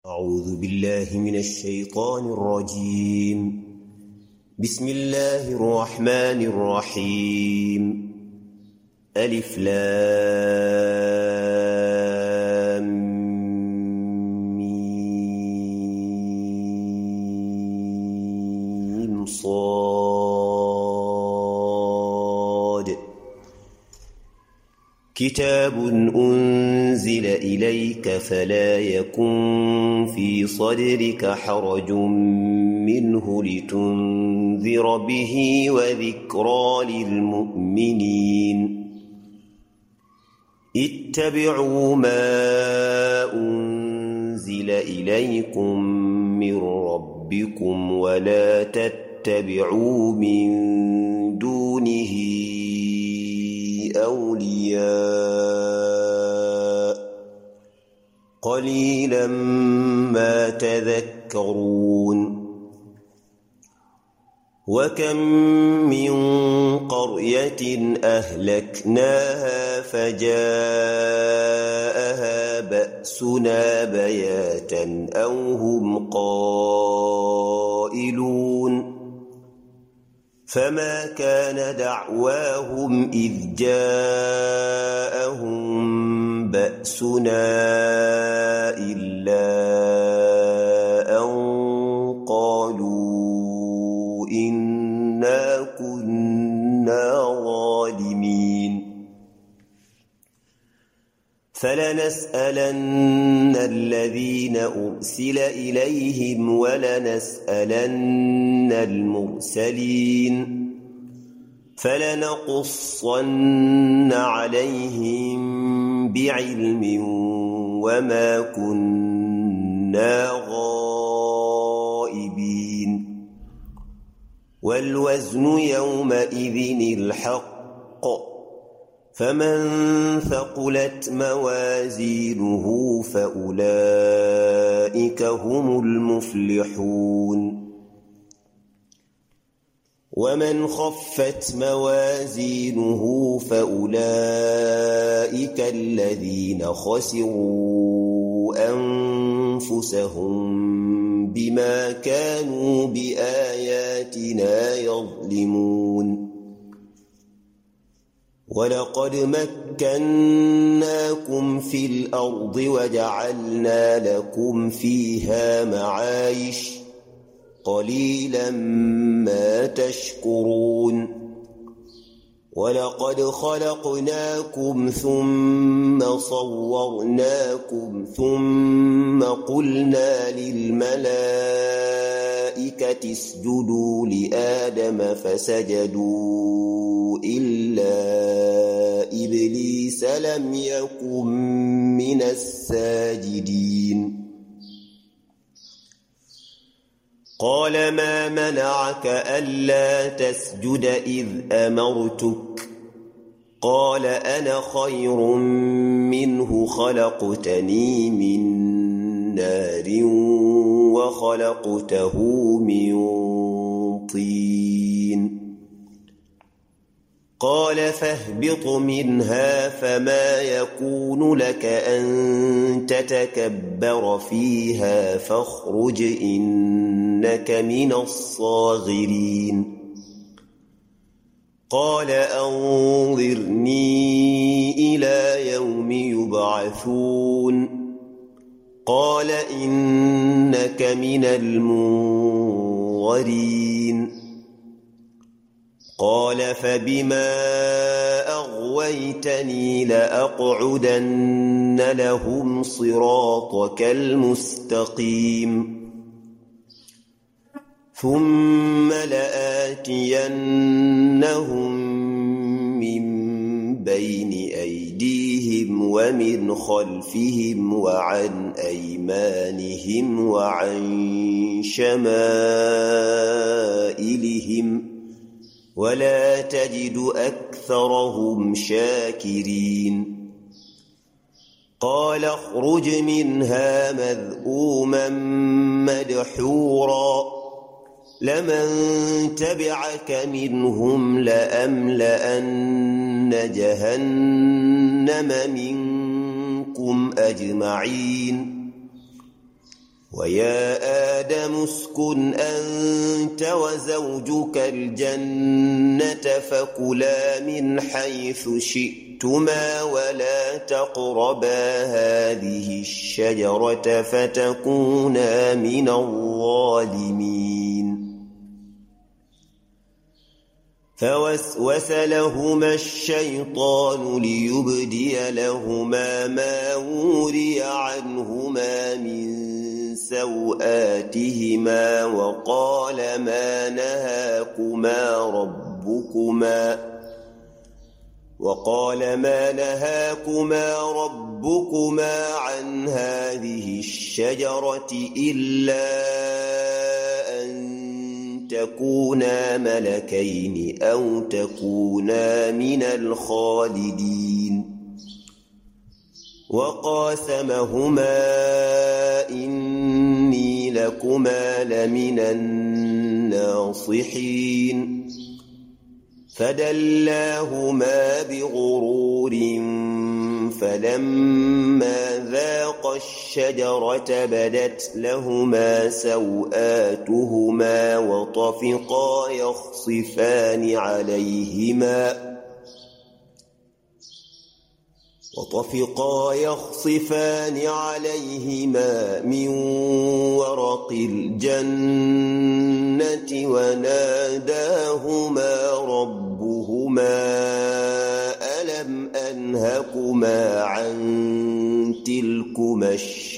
أعوذ بالله من الشيطان الرجيم. بسم الله الرحمن الرحيم. ألف لام ميم صاد. كتاب أنزل إليك فلا يكن في صدرك حرج منه لتنذر به وذكرى للمؤمنين. اتبعوا ما أنزل إليكم من ربكم ولا تتبعوا من دونه أولياء قليلا ما تذكرون. وكم من قرية أهلكناها فجاءها بأسنا بياتا أو هم قائلون. فما كان دعواهم إذ جاءهم بأسنا إلا أن قالوا إنا كنا ظالمين. فلنسألن الذين أرسل إليهم ولنسألن المرسلين. فلنقصن عليهم بعلم وما كنا غائبين. والوزن يومئذ الحق. فمن ثقلت موازينه فأولئك هم المفلحون. ومن خفت موازينه فأولئك الذين خسروا أنفسهم بما كانوا بآياتنا يظلمون. ولقد مكناكم في الأرض وجعلنا لكم فيها معايش قليلا ما تشكرون. ولقد خلقناكم ثم صورناكم ثم قلنا للملائكة اسجدوا لآدم فسجدوا إلا إبليس لم يكن من الساجدين. قال ما منعك ألا تسجد إذ أمرتك؟ قال أنا خير منه خلقتني من نار وخلقته من طين. قال فاهبط منها فما يكون لك أن تتكبر فيها فاخرج إنك من الصاغرين. قال أنظرني إلى يوم يبعثون. قال إنك من المنظرين. قال فبما أغويتني لأقعدن لهم صراطك المستقيم ثم لآتينهم من بين أيديهم ومن خلفهم وعن أيمانهم وعن شمائلهم ولا تجد أكثرهم شاكرين. قال اخرج منها مذءوما مدحورا لمن تبعك منهم لأملأن جهنم منكم أجمعين. ويا آدم اسكن أنت وزوجك الجنة فكلا من حيث شئتما ولا تقربا هذه الشجرة فتكونا من الظالمين فوسوس لهما الشيطان ليبدي لهما ما وري عنهما من سوآتهما وقال ما نهاكما ربكما عن هذه الشجرة إلا أن تكونا ملكين أو تكونا من الخالدين وقاسمهما إني لكما لمن الناصحين فدلاهما بغرور فلما ذاقا الشجرة بدت لهما سوآتهما وطفقا يخصفان عليهما من ورق الجنة وناداهما ربهما ألم أنهكما عن تلكما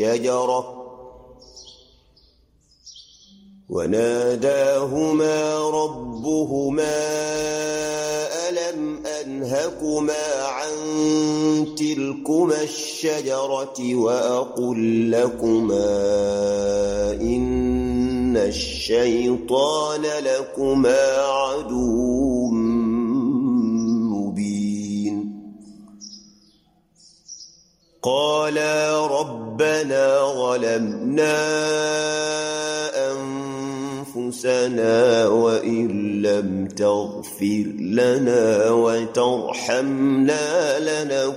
الشجرة وأقل لكما إن الشيطان لكما عدو مبين قالا ربنا ظلمنا أنفسنا وإن لم تغفر لنا وترحمنا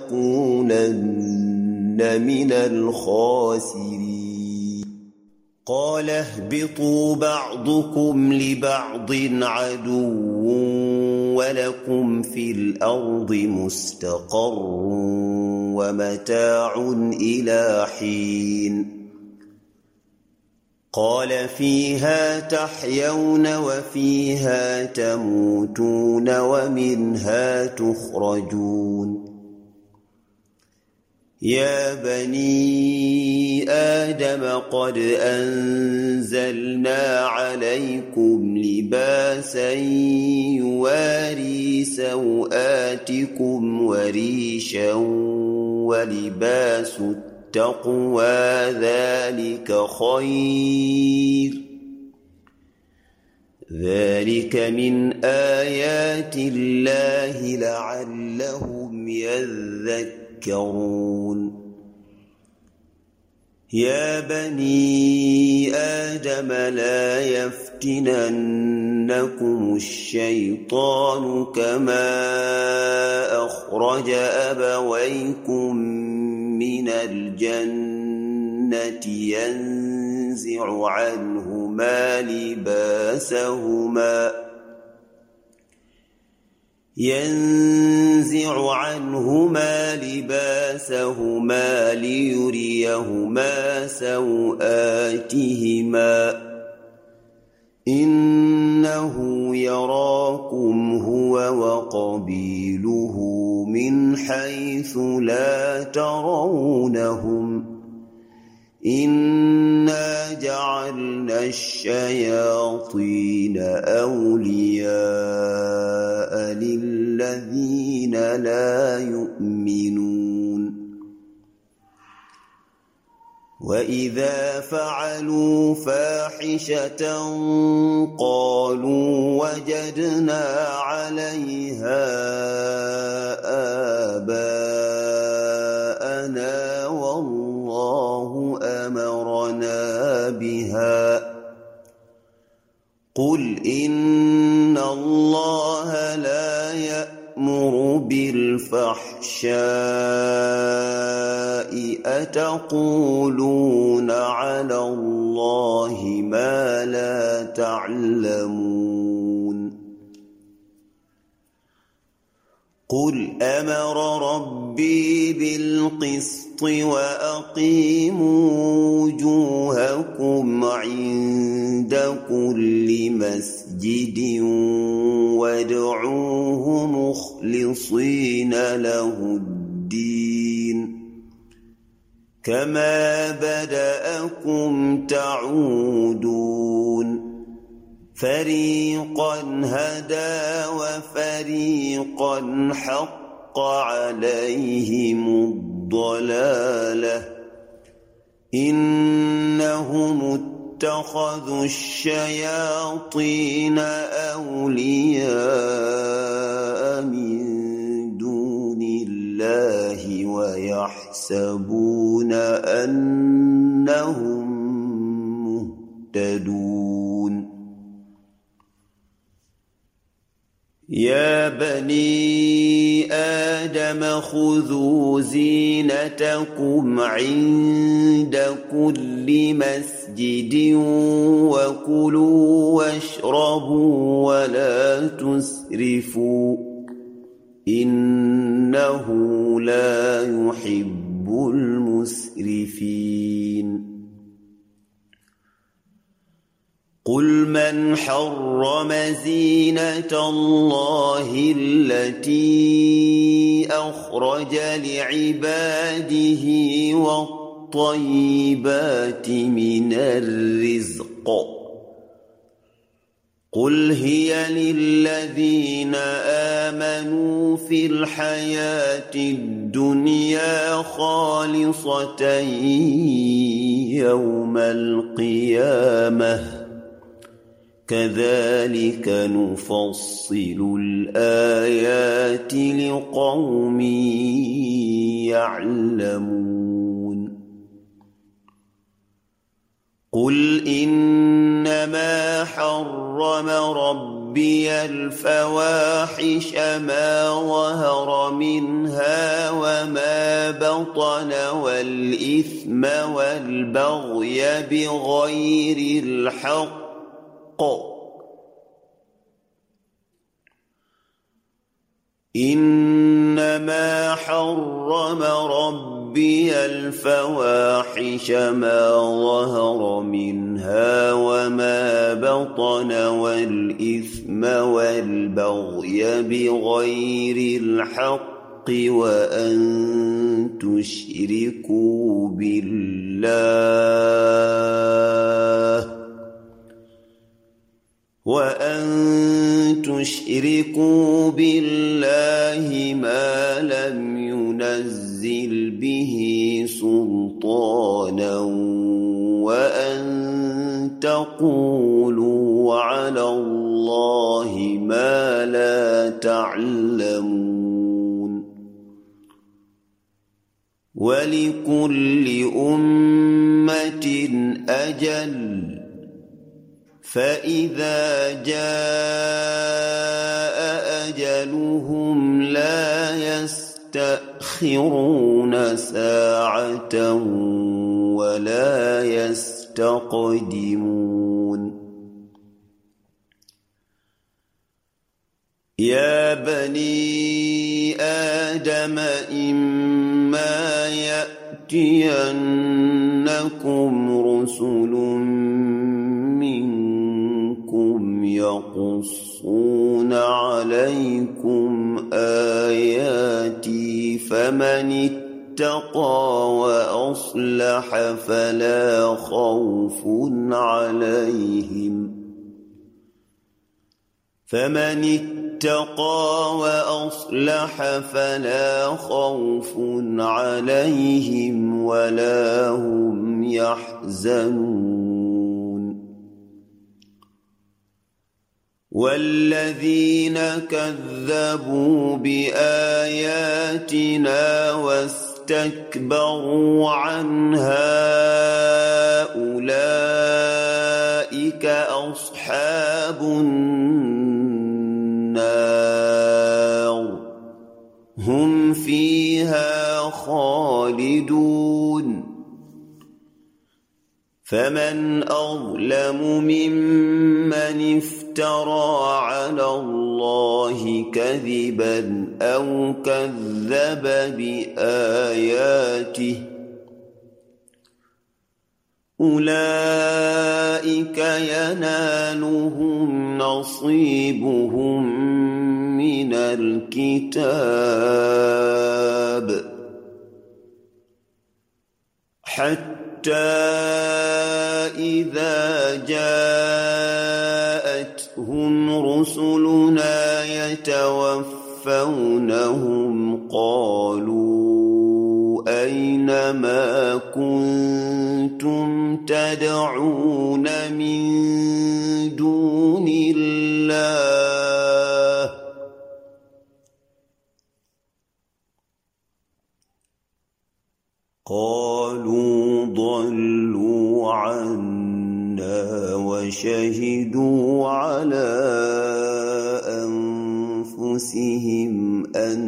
لنكونن من الخاسرين قال اهبطوا بعضكم لبعض عدو ولكم في الأرض مستقر ومتاع إلى حين قال فيها تحيون وفيها تموتون ومنها تخرجون يا بني آدم قد أنزلنا عليكم لباسا يواري سوآتكم وريشا ولباس التقوى ذلك خير ذلك من آيات الله لعلهم يذكرون يا بني آدم لا يفتننكم الشيطان كما أخرج أبويكم من الجنة ينزع عنهما لباسهما ليريهما سوآتهما إنه يراكم هو وقبيله من حيث لا ترونهم إنا جعلنا الشياطين أولياء للذين لا يؤمنون وإذا فعلوا فاحشة قالوا وجدنا عليها آباءنا والله أمرنا بها قل إن الله لا يأمر بالفحشاء أتقولون على الله الله ما لا تعلمون قل أمر ربي بالقسط وأقيموا وجوهكم عند كل مسجد وادعوه مخلصين له الدين كما بدأكم تعودون فريقا هدى وفريقا حق عليهم الضلالة إنهم اتخذوا الشياطين أولياء من دون الله ويحسبون أنهم مهتدون يا بني آدم خذوا زينتكم عند كل مسجد وكلوا واشربوا ولا تسرفوا إنه لا يحب المسرفين قل من حرم زينة الله التي أخرج لعباده والطيبات من الرزق قل هي للذين آمنوا في الحياة الدنيا خالصة يوم القيامة كذلك نفصل الآيات لقوم يعلمون قل إنما حرم ربي الفواحش ما ظهر منها وما بطن والإثم والبغي بغير الحق إنما حرم ربي الفواحش ما ظهر منها وما بطن والإثم والبغي بغير الحق وأن تشركوا بالله ما لم ينزل به سلطانا وأن تقولوا على الله ما لا تعلمون ولكل أمة أجل فإذا جاء أجلهم لا يستأخرون ساعة ولا يستقدمون يا بني آدم إما يأتينكم رسل منكم يقصون عليكم آياتي فمن اتقى وأصلح فلا خوف عليهم ولا هم يحزنون والذين كذبوا بآياتنا واستكبروا عنها أولئك أصحاب النار هم فيها خالدون فمن أظلم ممن افترى على الله كذبا أو كذب بآياته أولئك ينالهم نصيبهم من الكتاب حتى إذا جاءتهم رسلنا يتوفونهم قالوا أين ما كنتم تدعون من دون الله قالوا ضلوا عنا وشهدوا على أنفسهم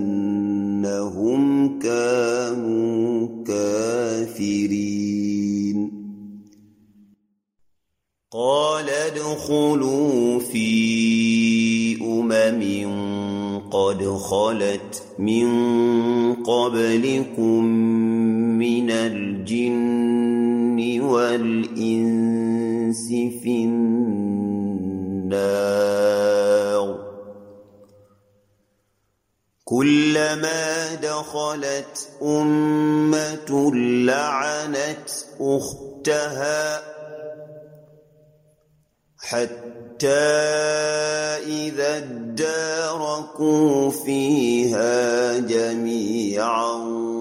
أنهم كانوا كافرين قال ادخلوا في قد خلت من قبلكم من الجن والإنس في النار كلما دخلت أمة لعنت أختها حتى إذا اداركوا فيها جميعا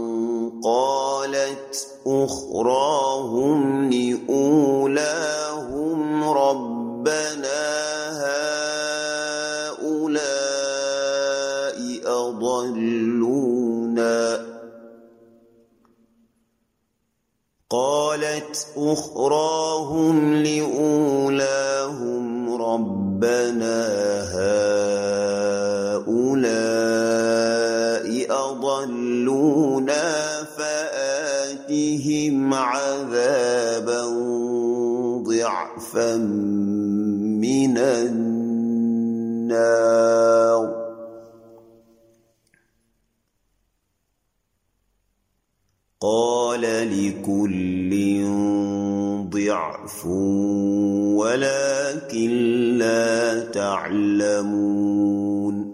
قالت أخراهم لأولاهم ربنا هؤلاء أضلونا ربنا هؤلاء أضلونا فآتهم عذابا ضعفا من النار قال لكل ضعف ولكن لا تعلمون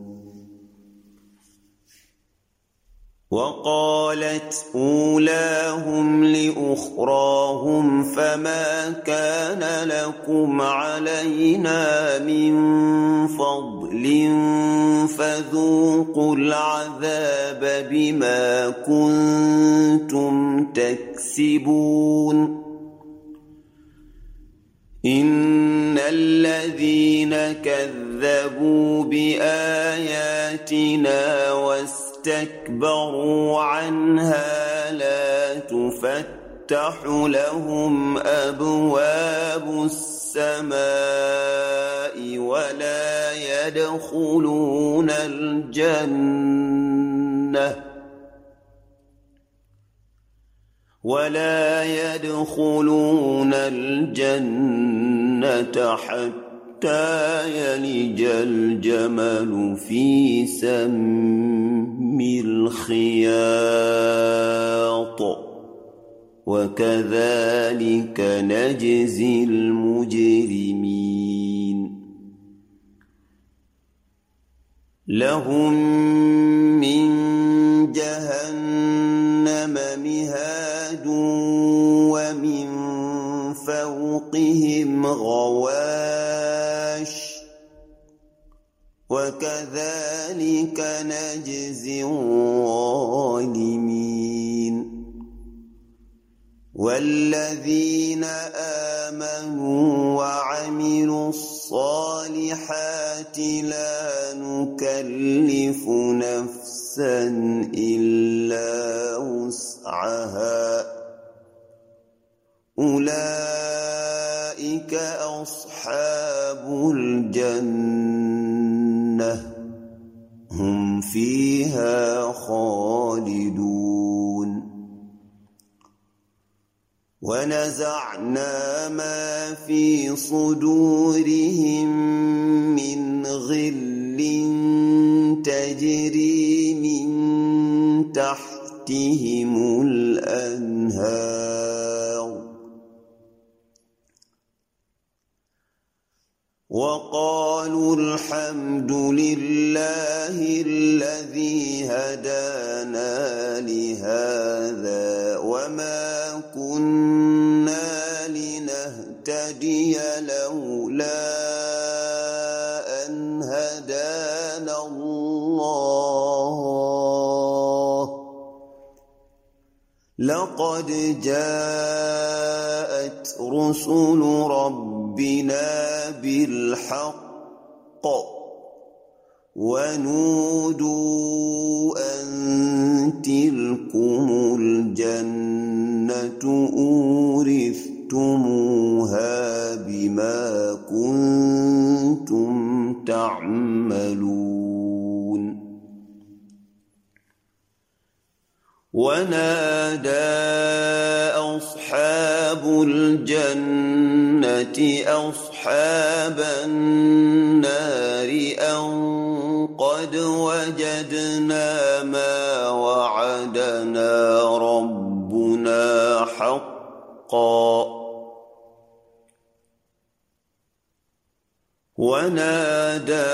وقالت أولاهم لأخراهم فما كان لكم علينا من فضل فذوقوا العذاب بما كنتم تكسبون إن الذين كذبوا بآياتنا واستكبروا عنها لا تفتح لهم أبواب السماء ولا يدخلون الجنة حتى يلج الجمل في سم الخياط وكذلك نجزي المجرمين لهم من جهنم مهاد ومن فوقهم غواش وكذلك نجزي الظالمين والذين آمنوا وعملوا الصالحات لا نكلف نفسا إلا وسعها أولئك أصحاب الجنة هم فيها خالدون ونزعنا ما في صدورهم من غل تجري من تحتهم الأنهار وقالوا الحمد لله الذي هدانا لهذا وما كنا لنهتدي لولا أن هدانا الله لقد جاءت رسل ربنا بالحق ونودوا أن تلكم الجنة أورثتموها بما كنتم تعملون ونادى أصحاب الجنة أصحاب النار أن قد وجدنا ما وعدنا ربنا حقا ونادى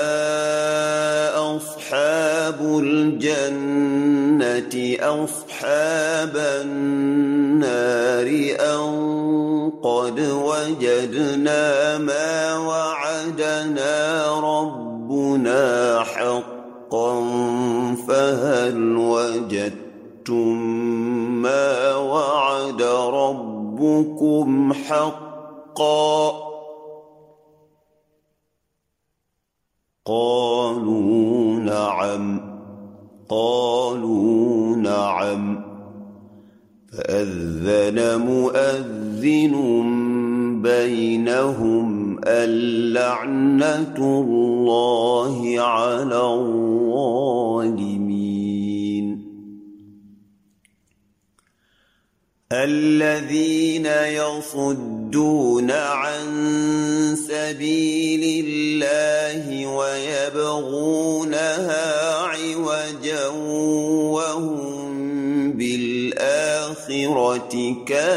أصحاب الجنة أصحاب النار أن قد وجدنا ما وعدنا ربنا حقا فهل وجدتم ما وعد ربكم حقا قالوا نعم فأذن مؤذن بينهم اللعنة الله على الظالمين الذين يصدون عن سبيل الله ويبغونها عوجا وهم بالآخرة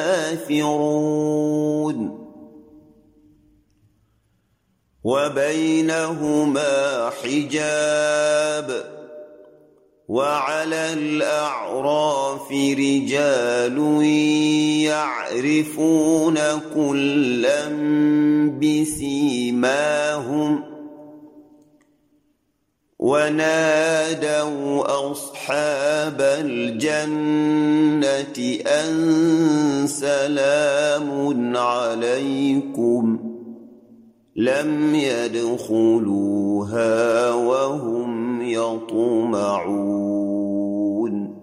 كافرون وبينهما حجاب وعلى الأعراف رجال يعرفون كلا بسيماهم ونادوا أصحاب الجنة أن سلام عليكم لم يدخلوها وهم يطمعون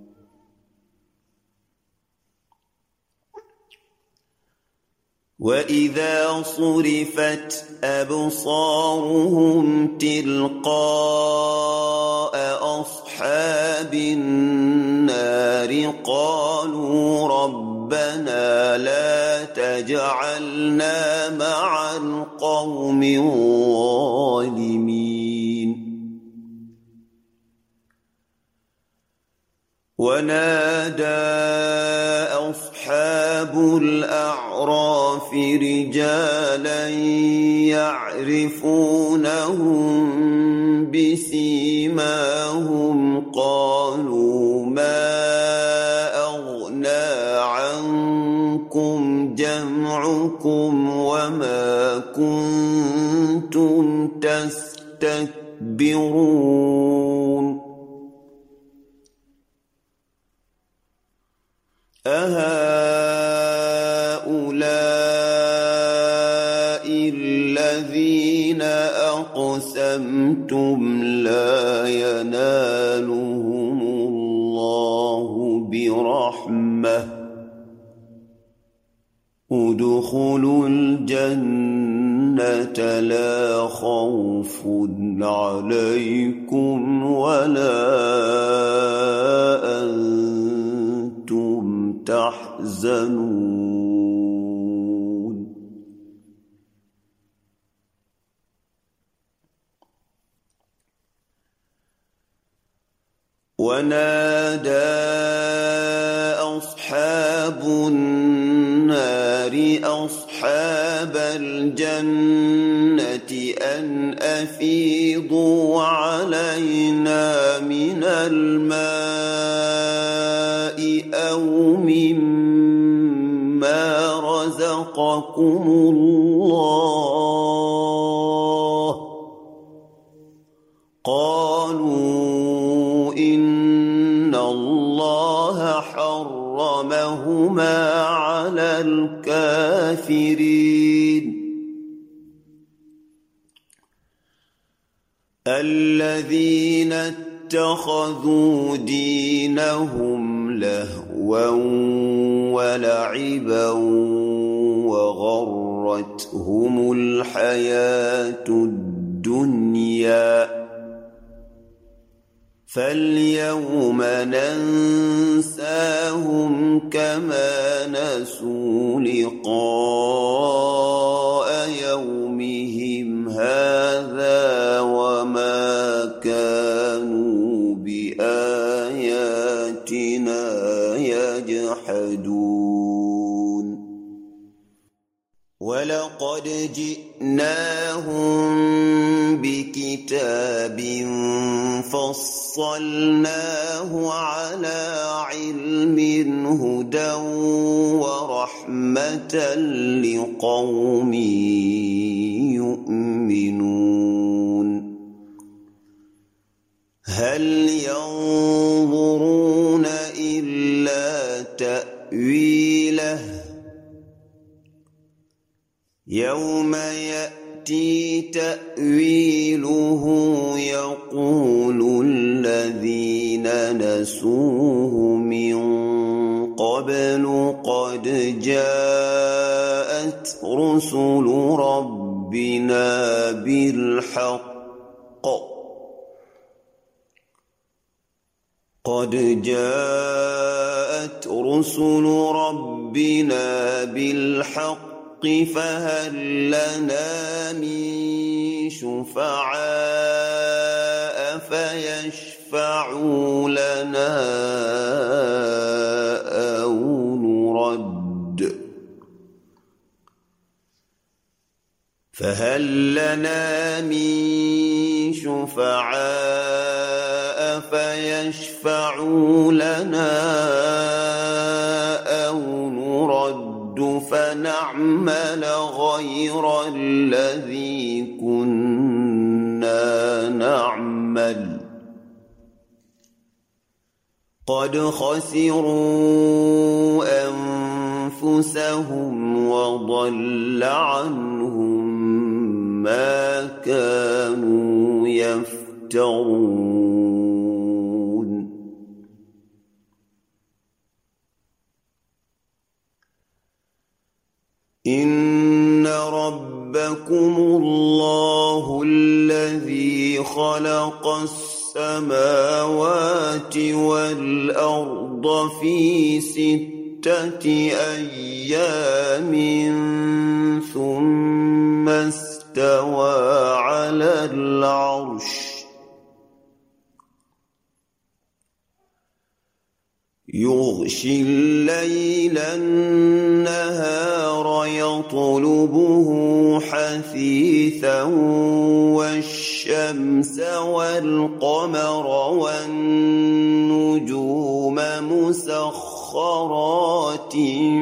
وإذا صرفت أبصارهم تلقاء أصحاب النار قالوا ربنا لا تجعلنا مع القوم الظالمين ونادى أصحاب الأعراف رجالا يعرفونهم بسيماهم قالوا ما أغنى عنكم جمعكم وما كنتم تستكبرون أهؤلاء الذين أقسمتم لا ينالهم الله برحمة ادخلوا الجنة لا خوف عليكم ولا أنتم تحزنون ونادى أصحاب النار أصحاب الجنة أن أفيضوا علينا من الماء أو مما رزقكم الله قالوا إن الله حرمهما على الكافرين الذين اتخذوا دينهم لهوا ولعبا وغرتهم الحياة الدنيا فاليوم ننساهم كما نسوا لقاء يومهم هذا وما كانوا بآياتنا يجحدون ولقد جئناهم بكتاب فصلناه على علم هدى ورحمة لقوم يؤمنون هل ينظرون إلا تأويله يوم يأتي تأويله يقول الذين نسوه من قبل قد جاءت رسل ربنا بالحق فهل لنا من شفعاء فيشفعوا لنا أو نرد فنعمل غير الذي كنا نعمل قد خسروا أنفسهم وضل عنهم ما كانوا يفترون إن ربكم الله الذي خلق السماوات والأرض في 6 أيام ثم استوى على العرش يغشي الليل النهار يطلبه حثيثا والشمس والقمر والنجوم مسخرات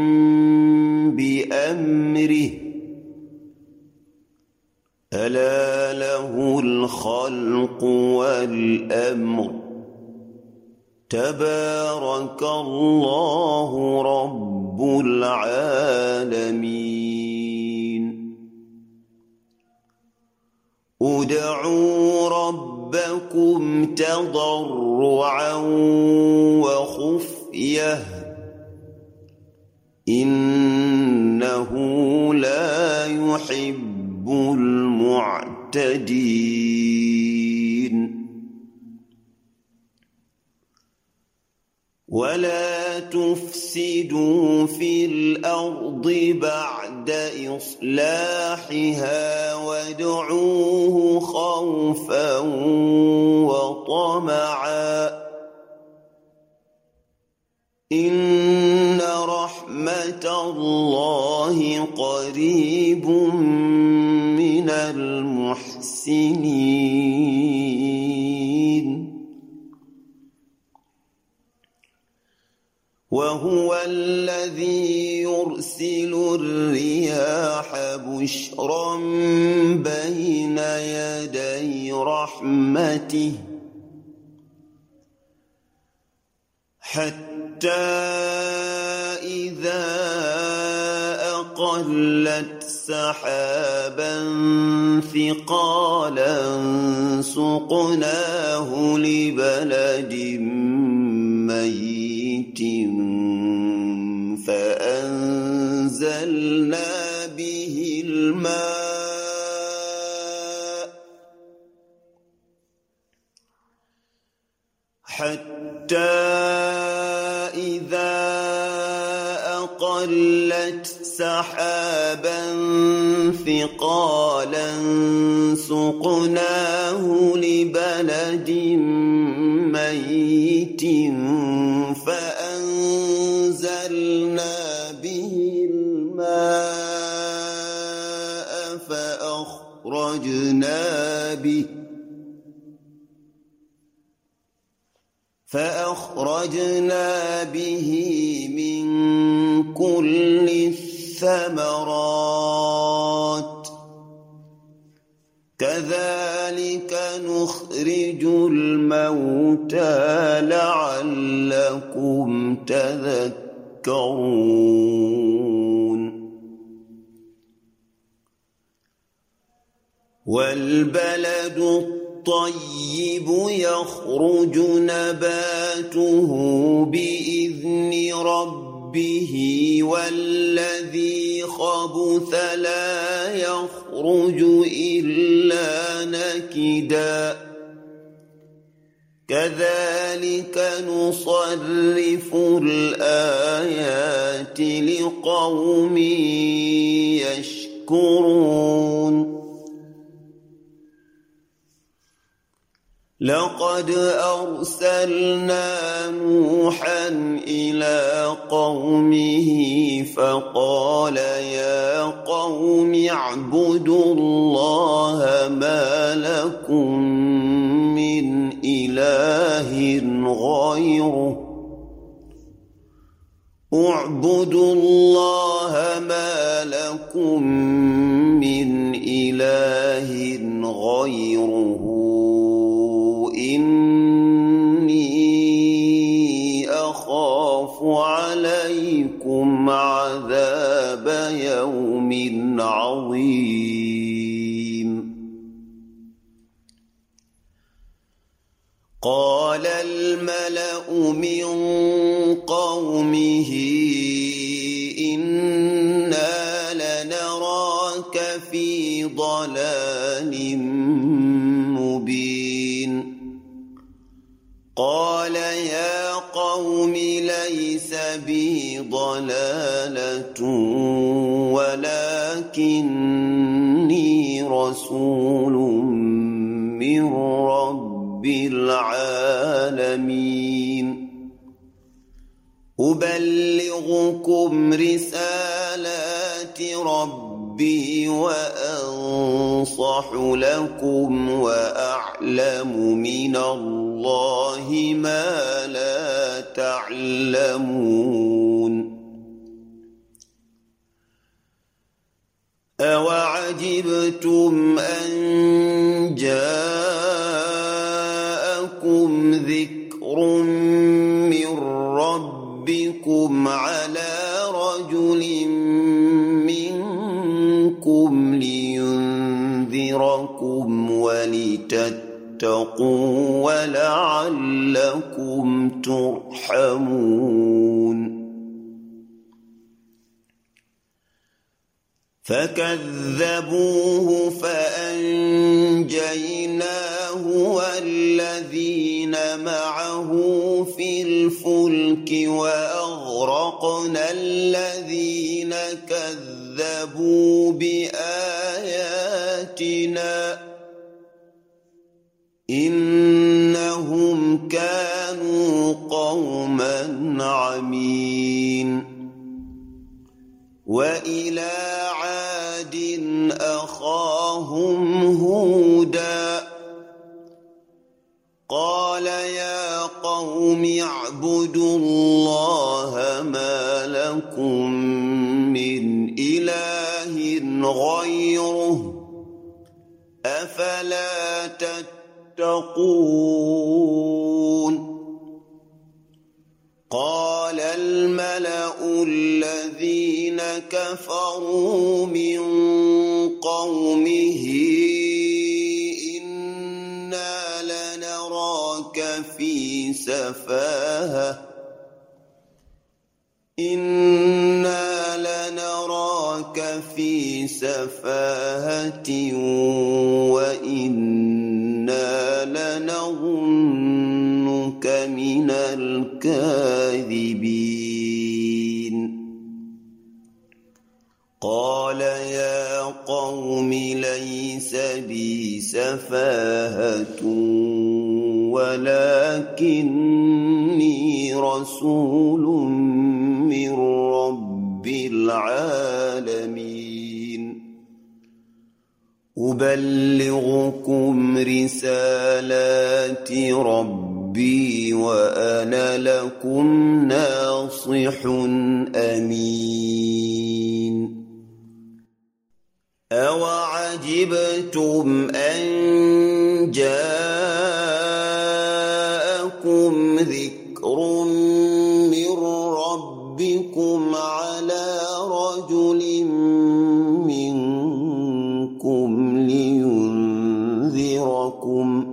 بأمره ألا له الخلق والأمر تبارك الله رب العالمين ادعوا ربكم تضرعا وخفية إنه لا يحب المعتدين ولا تفسدوا في الأرض بعد إصلاحها وادعوه خوفا وطمعا إن رحمة الله قريب من المحسنين وهو الذي يرسل الرياح بشرا بين يدي رحمته حتى إذا أقلت سحابا ثقالا سقناه لبلد ميت فأنزلنا به الماء حتى إذا أقلت سحابا ثقالا سقناه لبلد ميت فأنزلنا به الماء فأخرجنا به من كل الثمرات كذلك نخرج الموتى لعلكم تذكرون والبلد الطيب يخرج نباته بإذن ربه والذي خبث لا يخرج إلا نكدا كذلك نصرف الآيات لقوم يشكرون لقد أرسلنا نوحا إلى قومه فقال يا قوم اعبدوا الله ما لكم من إله غيره اعبدوا الله ما لكم من إله غيره إني أخاف عليكم عذاب يوم عظيم قال الملأ من قومه إنا لنراك في ضلال مبين قال يا قوم ليس بي ضلالة ولكني رسول من رب العالمين أبلغكم رسالات ربي وأنصح لكم وأعلم من الله ما لا تعلمون أوعجبتم أن جاءكم ذكر من ربكم على رجل منكم لينذركم ولتتقوا ولعلكم ترحمون فكذبوه فأنجيناه والذين معه في الفلك وأغرقنا الذين كذبوا بآياتنا إنهم كانوا قوما عمين وإلى عاد أخاهم هودا قال يا قوم اعبدوا الله ما لكم من إله غيره أفلا تتقون قال الملأ الذين كفروا من قومه إنا لنراك في سفاهة وإنا لنظنك من الكاذبين قال يا قوم ليس بي سفاهة ولكني رسول من رب العالمين أبلغكم رسالات ربي وأنا لكم ناصح أمين أوعجبتم أن جاءكم ذكر من ربكم على رجل منكم لينذركم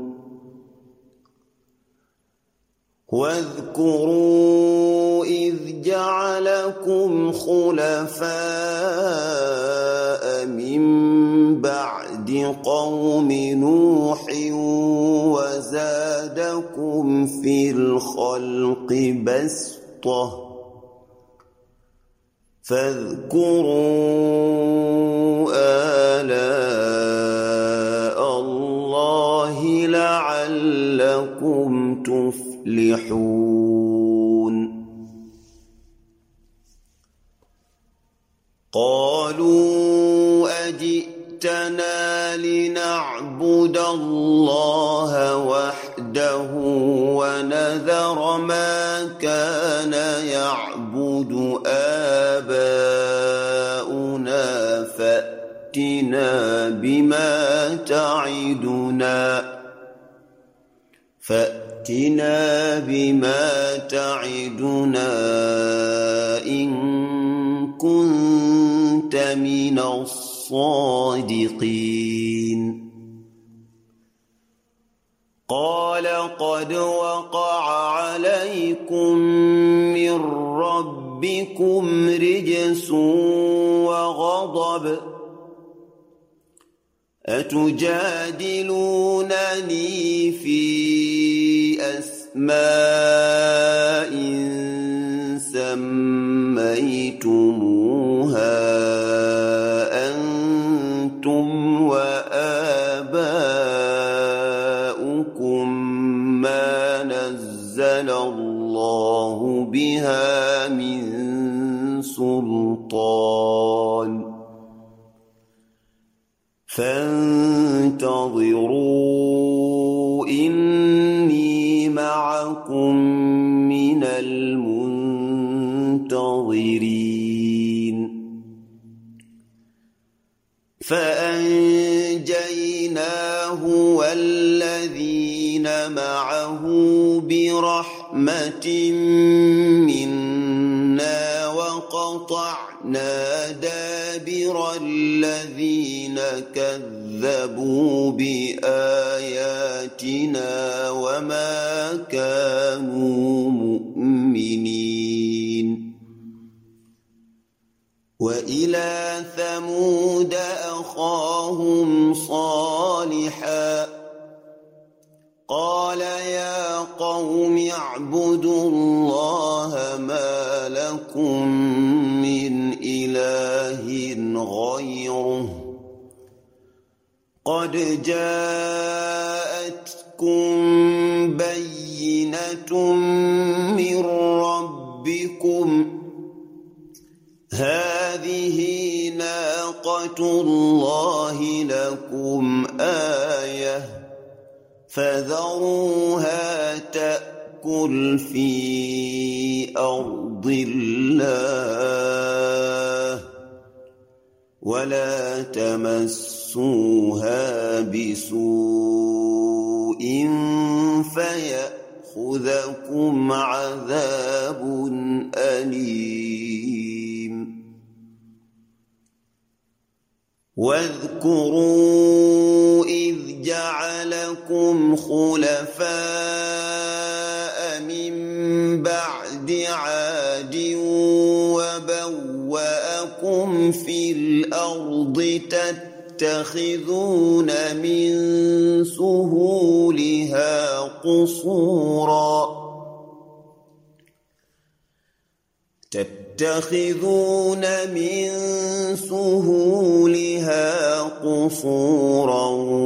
واذكروا إذ جعلكم خلفاء من بعد قوم نوح وزادكم في الخلق بسطة فاذكروا آلاء الله لعلكم تفلحون قالوا أجئتنا لنعبد الله وحده ونذر ما كان يعبد آباؤنا فأتنا بما تعدنا إن كنت من الصادقين قال قد وقع عليكم من ربكم رجس وغضب أتجادلونني في أسماء سميتموها أنتم وآباؤكم ما نزل الله بها من سلطان فانتظروا إني معكم من المنتظرين فأنجيناه والذين معه برحمة منا وقطعنا دابر الذين كذبوا بآياتنا وما كانوا مؤمنين وإلى ثمود أخاهم صالحا قال يا قوم اعبدوا الله ما لكم من إله غيره قد جاءتكم بينة من ربكم هذه ناقة الله لكم آية فذروها تأكل في أرض الله ولا تمسوها بسوء فيأخذكم عذاب أليم واذكروا إذ جعلكم خلفاء من بعد عاد وبوأكم في الأرض تتخذون من سهولها قصورا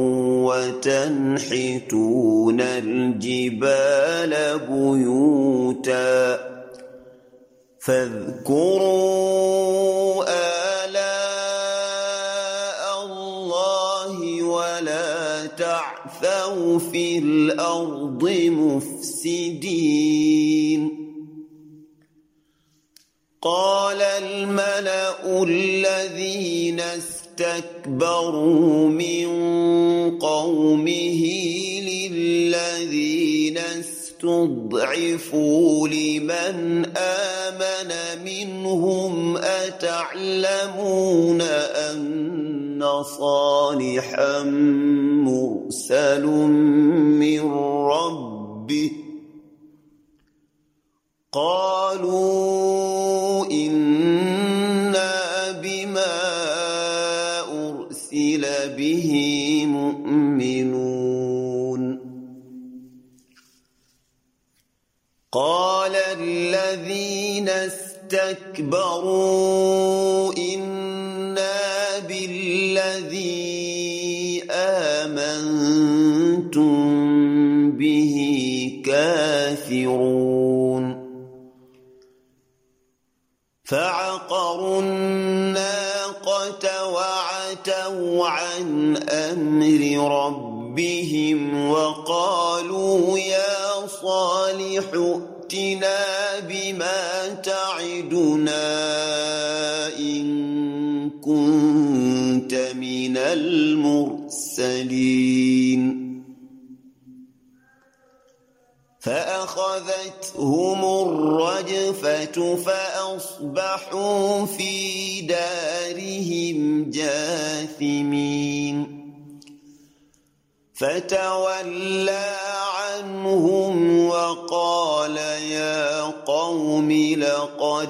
وتنحتون الجبال بيوتا فاذكروا آلاء الله ولا تعثوا في الأرض مفسدين قال الملأ الذين استكبروا من قومه للذين استضعفوا لمن آمن منهم أتعلمون أن صالحا مرسل من ربه قالوا إنا بما أرسل به مؤمنون قال الذين استكبروا إنا بالذي آمنتم به كافرون فعقروا الناقة وعتوا عن أمر ربهم وقالوا يا صالح ائتنا بما تعدنا إن كنت من المرسلين فأخذتهم الرجفة فأصبحوا في دارهم جاثمين فتولى عنهم وقال يا قوم لقد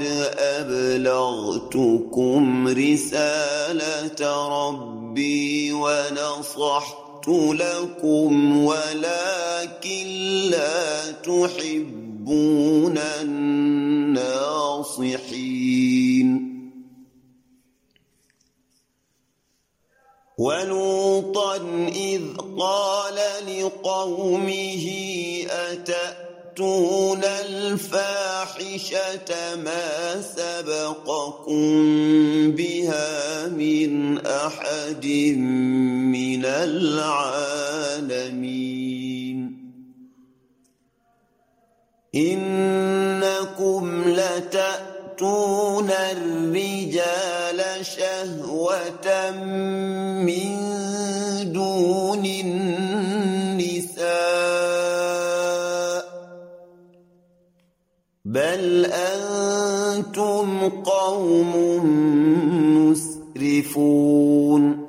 أبلغتكم رسالة ربي ونصحت لكم ولكن لا تحبون الناصحين ولوطا إذ قال لقومه أتأتون الفاحشة ما سبقكم بها من أحد من العالمين إنكم لتأتون الرجال شهوة من دون النساء بل أنتم قوم مسرفون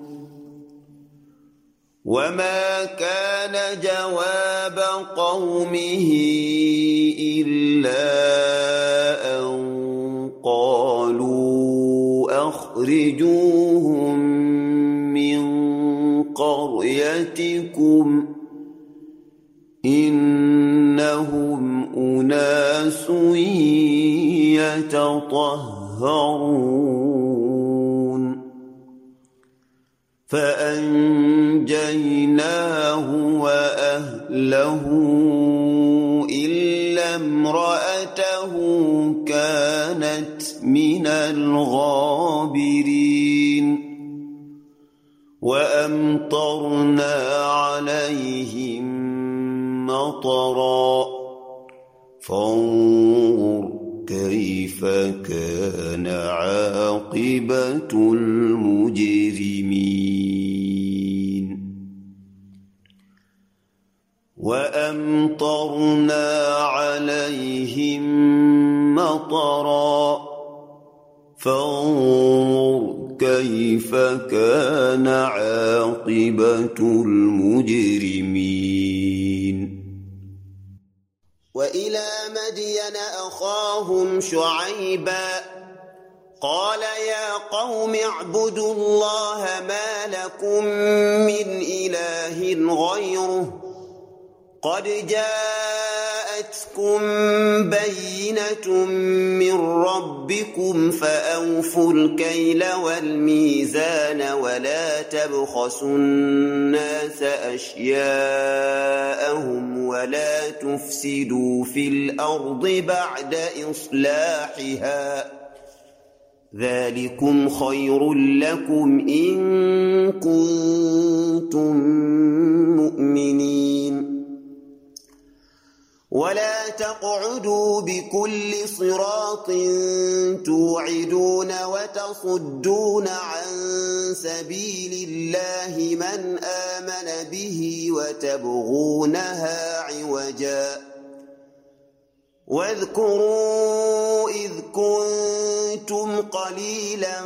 وما كان جواب قومه إلا أن قالوا أخرجوهم من قريتكم إنهم أناس يتطهرون فأنجيناه وأهله إلا امرأته كانت من الغابرين وأمطرنا عليهم مطرا فانظر كيف كان عاقبة المجرمين وأمطرنا عليهم مطرا فانظر كيف كان عاقبة المجرمين وإلى مدين أخاهم شعيبا قال يا قوم اعبدوا الله ما لكم من إله غيره قد جاءتكم بينة من ربكم فأوفوا الكيل والميزان ولا تبخسوا الناس أشياءهم ولا تفسدوا في الأرض بعد إصلاحها ذلكم خير لكم إن كنتم مؤمنين ولا تقعدوا بكل صراط توعدون وتصدون عن سبيل الله من آمن به وتبغونها عوجا واذكروا إذ كنتم قليلا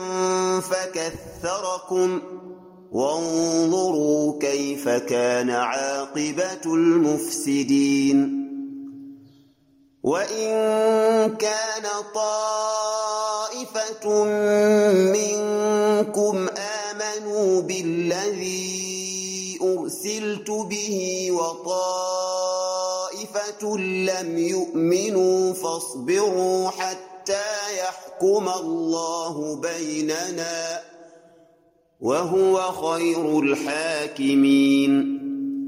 فكثركم وانظروا كيف كان عاقبة المفسدين وإن كان طائفة منكم آمنوا بالذي أرسلت به وطائفة لم يؤمنوا فاصبروا حتى يحكم الله بيننا وهو خير الحاكمين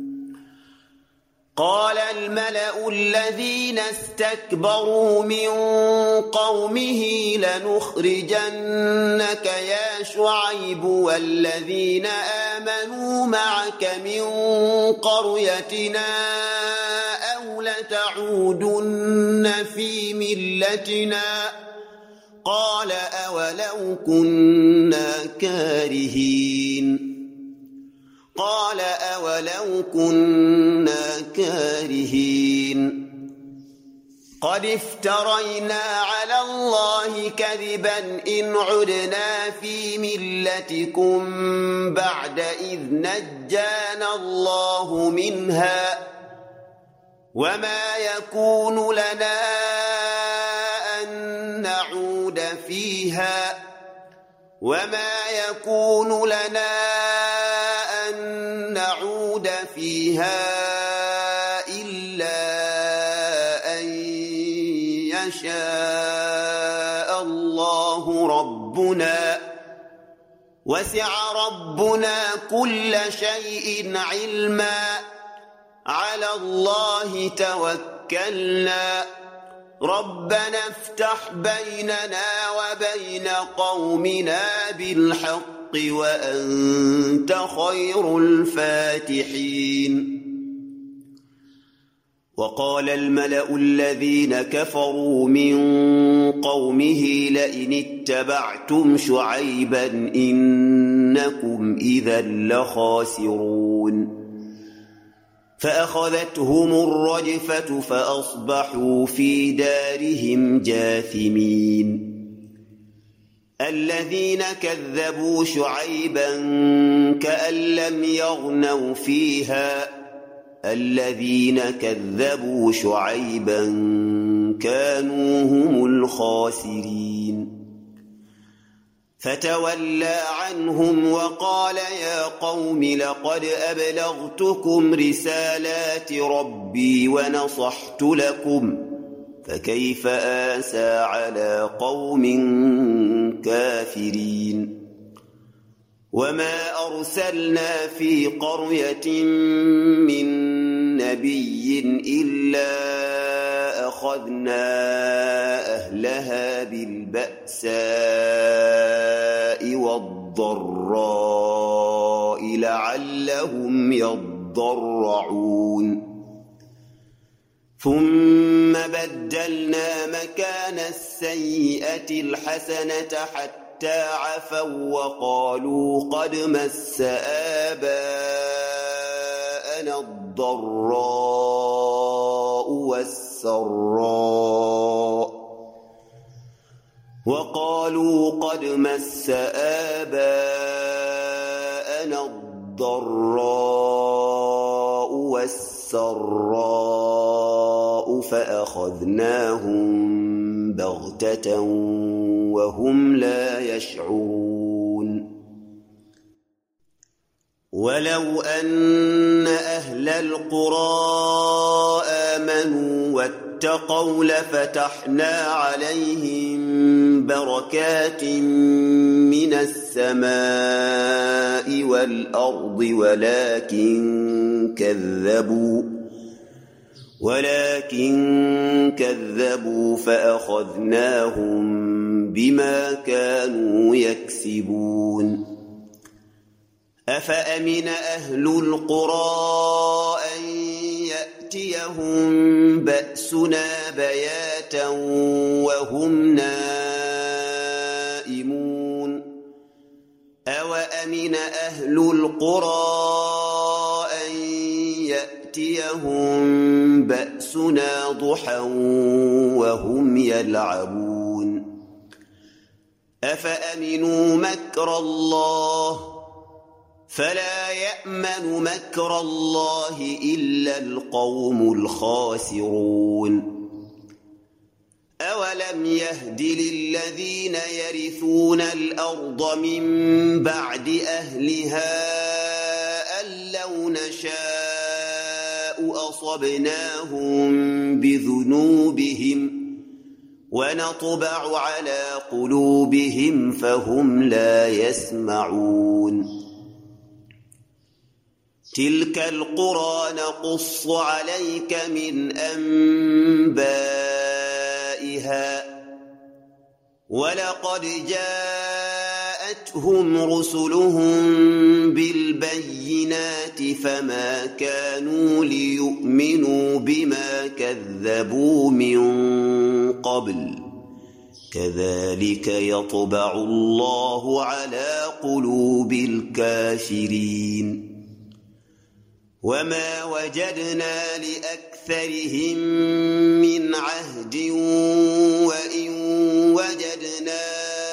قال الملأ الذين استكبروا من قومه لنخرجنك يا شعيب والذين آمنوا معك من قريتنا أو لتعودن في ملتنا قال أولو كنا كارهين قد افترينا على الله كذبا إن عدنا في ملتكم بعد إذ نجانا الله منها وما يكون لنا أن نعود فيها إلا أن يشاء الله ربنا وسع ربنا كل شيء علما على الله توكلنا ربنا افتح بيننا وبين قومنا بالحق وأنت خير الفاتحين وقال الملأ الذين كفروا من قومه لئن اتبعتم شعيبا إنكم إذا لخاسرون فأخذتهم الرجفة فأصبحوا في دارهم جاثمين الذين كذبوا شعيبا كأن لم يغنوا فيها الذين كذبوا شعيبا كانوا هم الخاسرين فتولى عنهم وقال يا قوم لقد أبلغتكم رسالات ربي ونصحت لكم فكيف آسى على قوم كافرين وما أرسلنا في قرية من نبي إلا أخذنا أهلها بالبأساء والضراء لعلهم يضرعون ثم بدلنا مكان السيئة الحسنة حتى عفوا وقالوا قد مس آباءنا الضراء والسراء فأخذناهم بغتة وهم لا يشعرون ولو أن أهل القرى آمنوا واتقوا لفتحنا عليهم بركات من السماء والأرض ولكن كذبوا فأخذناهم بما كانوا يكسبون أفأمن أهل القرى أن يأتيهم بأسنا بياتا وهم نائمون أوأمن أهل القرى أن يأتيهم بأسنا ضحى وهم يلعبون أفأمنوا مكر الله فلا يأمن مكر الله إلا القوم الخاسرون أولم يهد للذين يرثون الأرض من بعد أهلها أن لو نشاء أصبناهم بذنوبهم ونطبع على قلوبهم فهم لا يسمعون تلك القرى نقص عليك من أنبائها ولقد جاءتهم رسلهم بالبينات فما كانوا ليؤمنوا بما كذبوا من قبل كذلك يطبع الله على قلوب الكافرين وما وجدنا لأكثرهم من عهد وإن وجدنا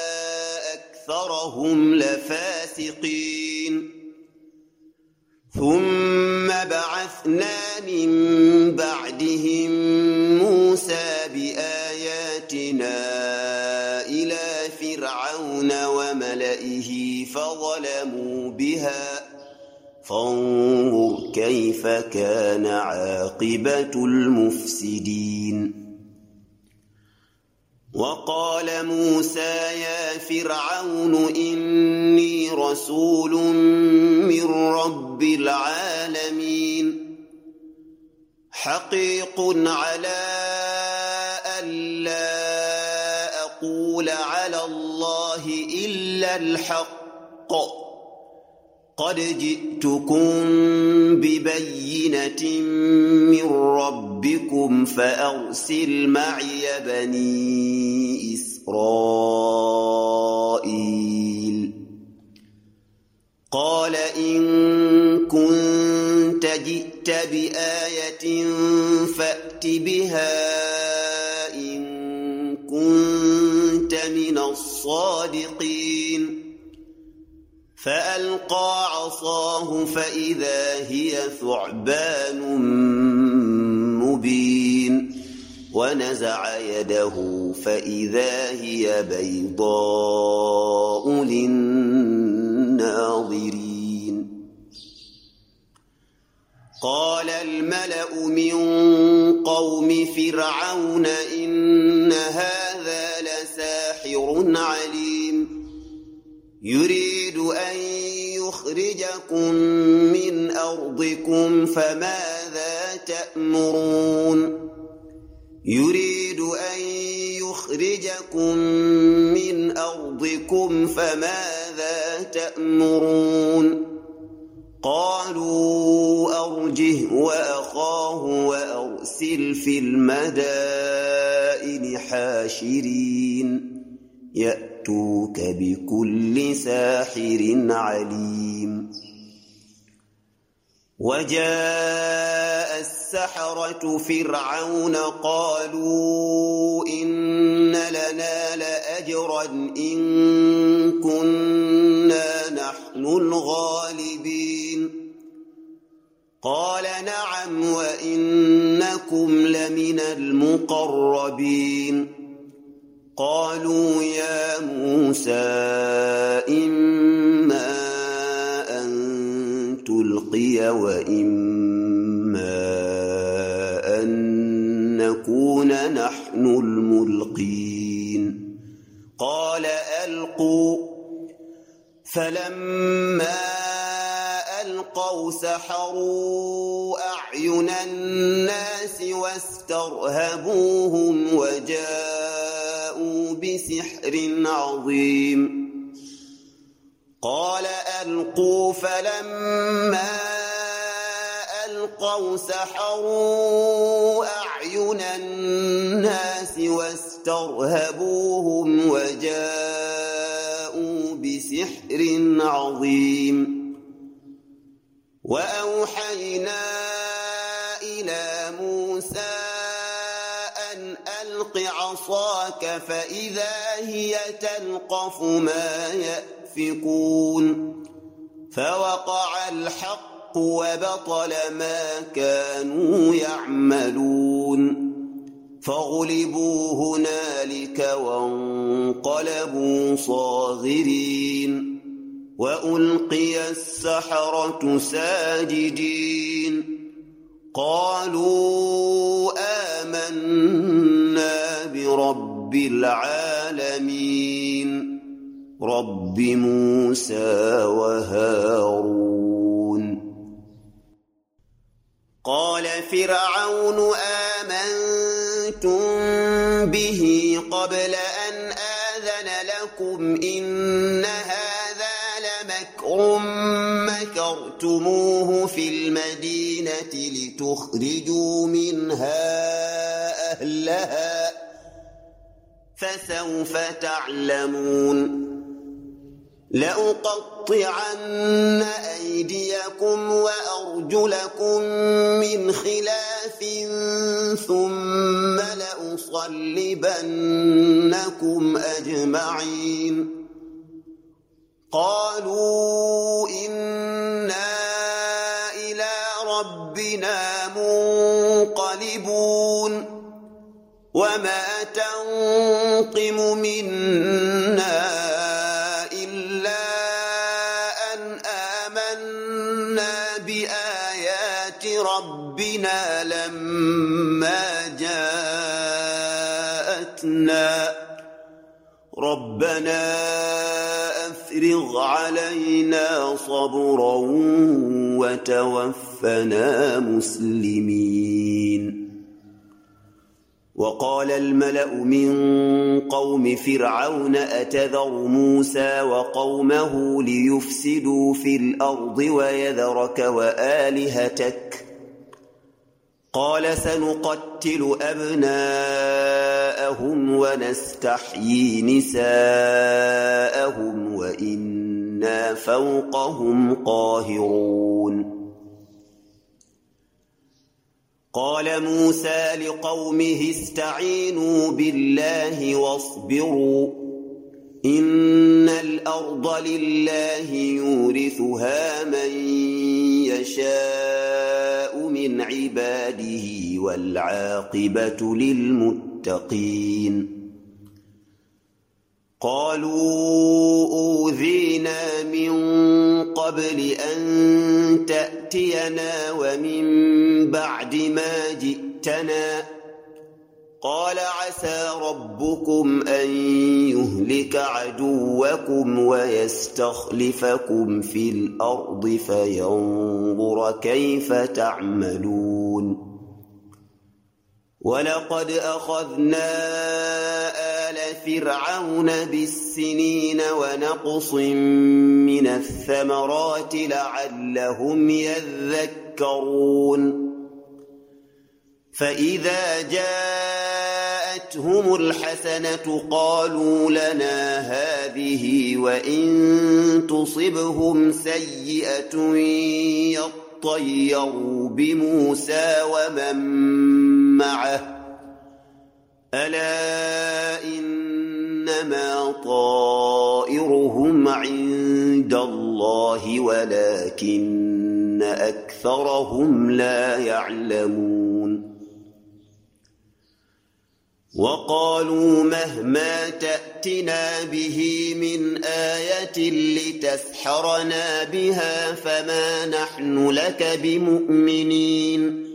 أكثرهم لفاسقين ثم بعثنا من بعدهم موسى بآياتنا إلى فرعون وملئه فظلموا بها فانظر كيف كان عاقبة المفسدين وقال موسى يا فرعون إني رسول من رب العالمين حقيق على ألا أقول على الله إلا الحق قد جئتكم ببينة من ربكم فأرسل معي بني إسرائيل قال إن كنت جئت بآية فأت بها إن كنت من الصادقين فألقى عصاه فإذا هي ثعبان مبين ونزع يده فإذا هي بيضاء للناظرين قال الملأ من قوم فرعون إن إن هذا لساحر عليم يريد أن يخرجكم من أرضكم فماذا تأمرون يريد أن يخرجكم من أرضكم فماذا تأمرون قالوا أرجه وأخاه وأرسل في المدائن حاشرين يأتوك بكل ساحر عليم وجاء السحرة فرعون قالوا إن لنا لأجرا إن كنا نحن الغالبين قال نعم وإنكم لمن المقربين قالوا يا موسى إما أن تلقي وإما أن نكون نحن الملقين قال ألقوا فلما ألقوا سحروا أعين الناس واسترهبوهم وجاءوا بسحر عظيم قال ألقوا فلما ألقوا سحروا أعين الناس واسترهبوهم وجاءوا بسحر عظيم وأوحينا إلى موسى أن ألق عصاك فإذا هي تلقف ما يأفكون فوقع الحق وبطل ما كانوا يعملون فغلبوا هنالك وانقلبوا صاغرين وألقي السحرة ساجدين قالوا آمنا برب العالمين رب موسى وهارون قال فرعون آمنتم به قبل أن آذن لكم إن هذا لمكر مكرتموه في المدينة لتخرجوا منها أهلها فسوف تعلمون لأقطعن أيديكم وأرجلكم من خلاف ثم لأصلبنكم أجمعين قالوا إنا إلى ربنا منقلبون وما تنقم منا إلا أن آمنا بآيات ربنا لما جاءتنا ربنا أفرغ علينا صبرا وتوفنا مسلمين وقال الملأ من قوم فرعون أتذر موسى وقومه ليفسدوا في الأرض ويذرك وآلهتك قال سنقتل أبناءهم ونستحيي نساءهم وإنا فوقهم قاهرون قال موسى لقومه استعينوا بالله واصبروا إن الأرض لله يورثها من يشاء من عباده والعاقبة للمتقين قالوا أوذينا من قبل أن تأتينا ومن بعد ما جئتنا قال عسى ربكم أن يهلك عدوكم ويستخلفكم في الأرض فينظر كيف تعملون ولقد أخذنا آل فرعون بالسنين ونقص من الثمرات لعلهم يذكرون فإذا جاءتهم الحسنة قالوا لنا هذه وإن تصبهم سيئة يطيروا بموسى ومن معه ألا إنما طائرهم عند الله ولكن أكثرهم لا يعلمون وقالوا مهما تأتنا به من آية لتسحرنا بها فما نحن لك بمؤمنين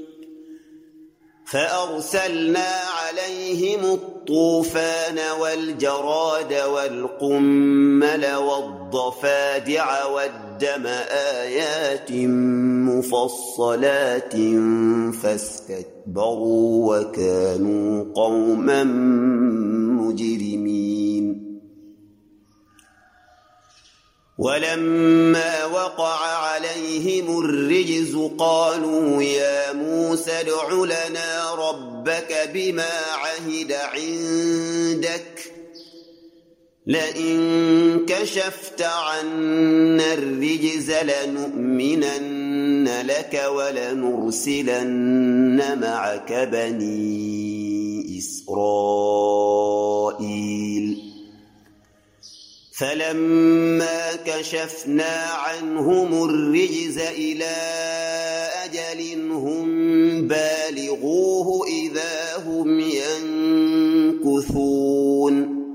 فأرسلنا عليهم الطوفان والجراد والقمل والضفادع والدم آيات مفصلات فاستكبروا وكانوا قوما مجرمين ولما وقع عليهم الرجز قالوا يا موسى ادع لنا ربك بما عهد عندك لئن كشفت عنا الرجز لنؤمنن لك ولنرسلن معك بني إسرائيل فلما كشفنا عنهم الرجز إلى أجل هم بالغوه إذا هم ينكثون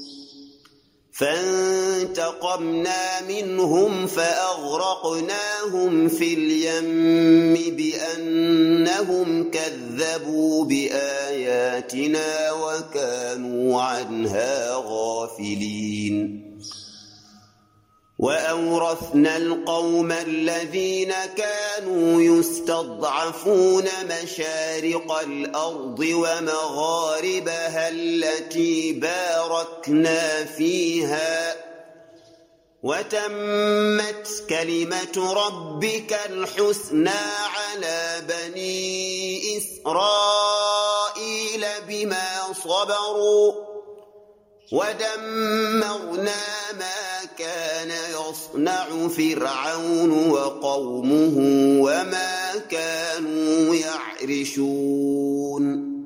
فانتقمنا منهم فأغرقناهم في اليم بأنهم كذبوا بآياتنا وكانوا عنها غافلين وأورثنا القوم الذين كانوا يستضعفون مشارق الأرض ومغاربها التي باركنا فيها وتمت كلمة ربك الحسنى على بني إسرائيل بما صبروا ودمرنا ما كان يصنع فرعون وقومه وما كانوا يعرشون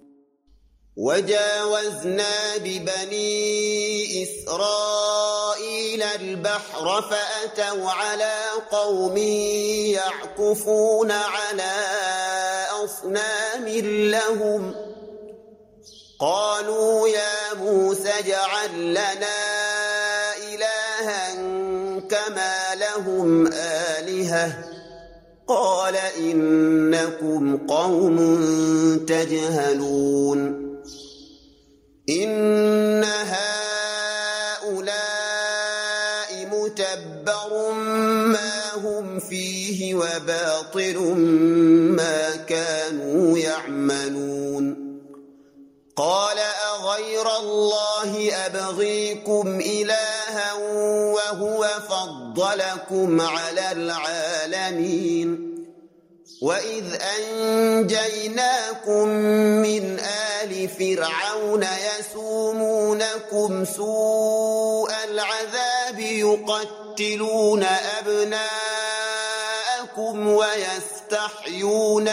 وجاوزنا ببني إسرائيل البحر فأتوا على قوم يعكفون على أصنام لهم قالوا يا موسى اجعل لنا إلها كما لهم آلهة قال إنكم قوم تجهلون إن هؤلاء متبر ما هم فيه وباطل ما كانوا يعملون قال أغير الله أبغيكم إلها وهو فضلكم على العالمين وإذ أنجيناكم من آل فرعون يسومونكم سوء العذاب يقتلون أبناءكم ويستحيون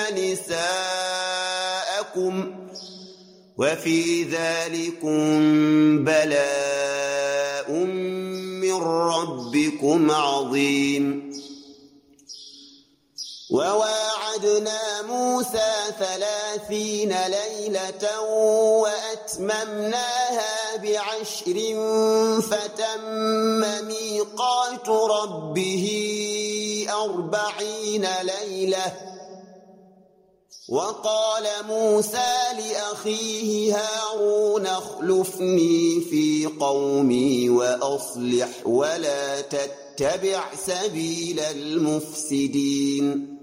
نساءكم وفي ذلكم بلاء من ربكم عظيم وواعدنا موسى 30 ليلة وأتممناها ب10 فتم ميقات ربه 40 ليلة وقال موسى لأخيه هارون اخلفني في قومي وأصلح ولا تتبع سبيل المفسدين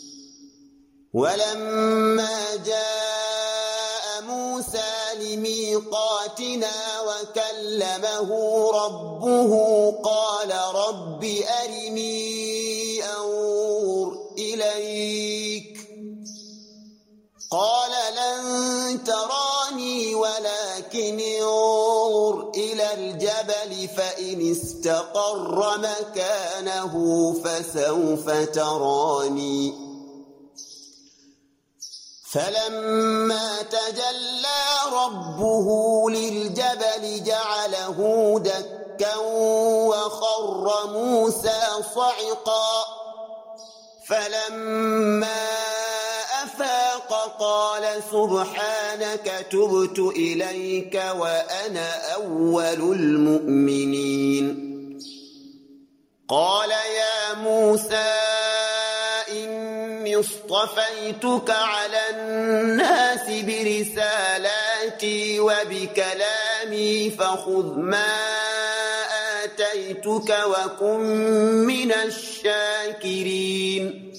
ولما جاء موسى لميقاتنا وكلمه ربه قال رب أرني أنظر إليك قال لن تراني ولكن انظر إلى الجبل فإن استقر مكانه فسوف تراني فلما تجلى ربه للجبل جعله دكا وخر موسى صعقا فلما أفاق قال سبحانك تبت إليك وأنا أول المؤمنين قال يا موسى إني اصطفيتك على الناس برسالاتي وبكلامي فخذ ما آتيتك وكن من الشاكرين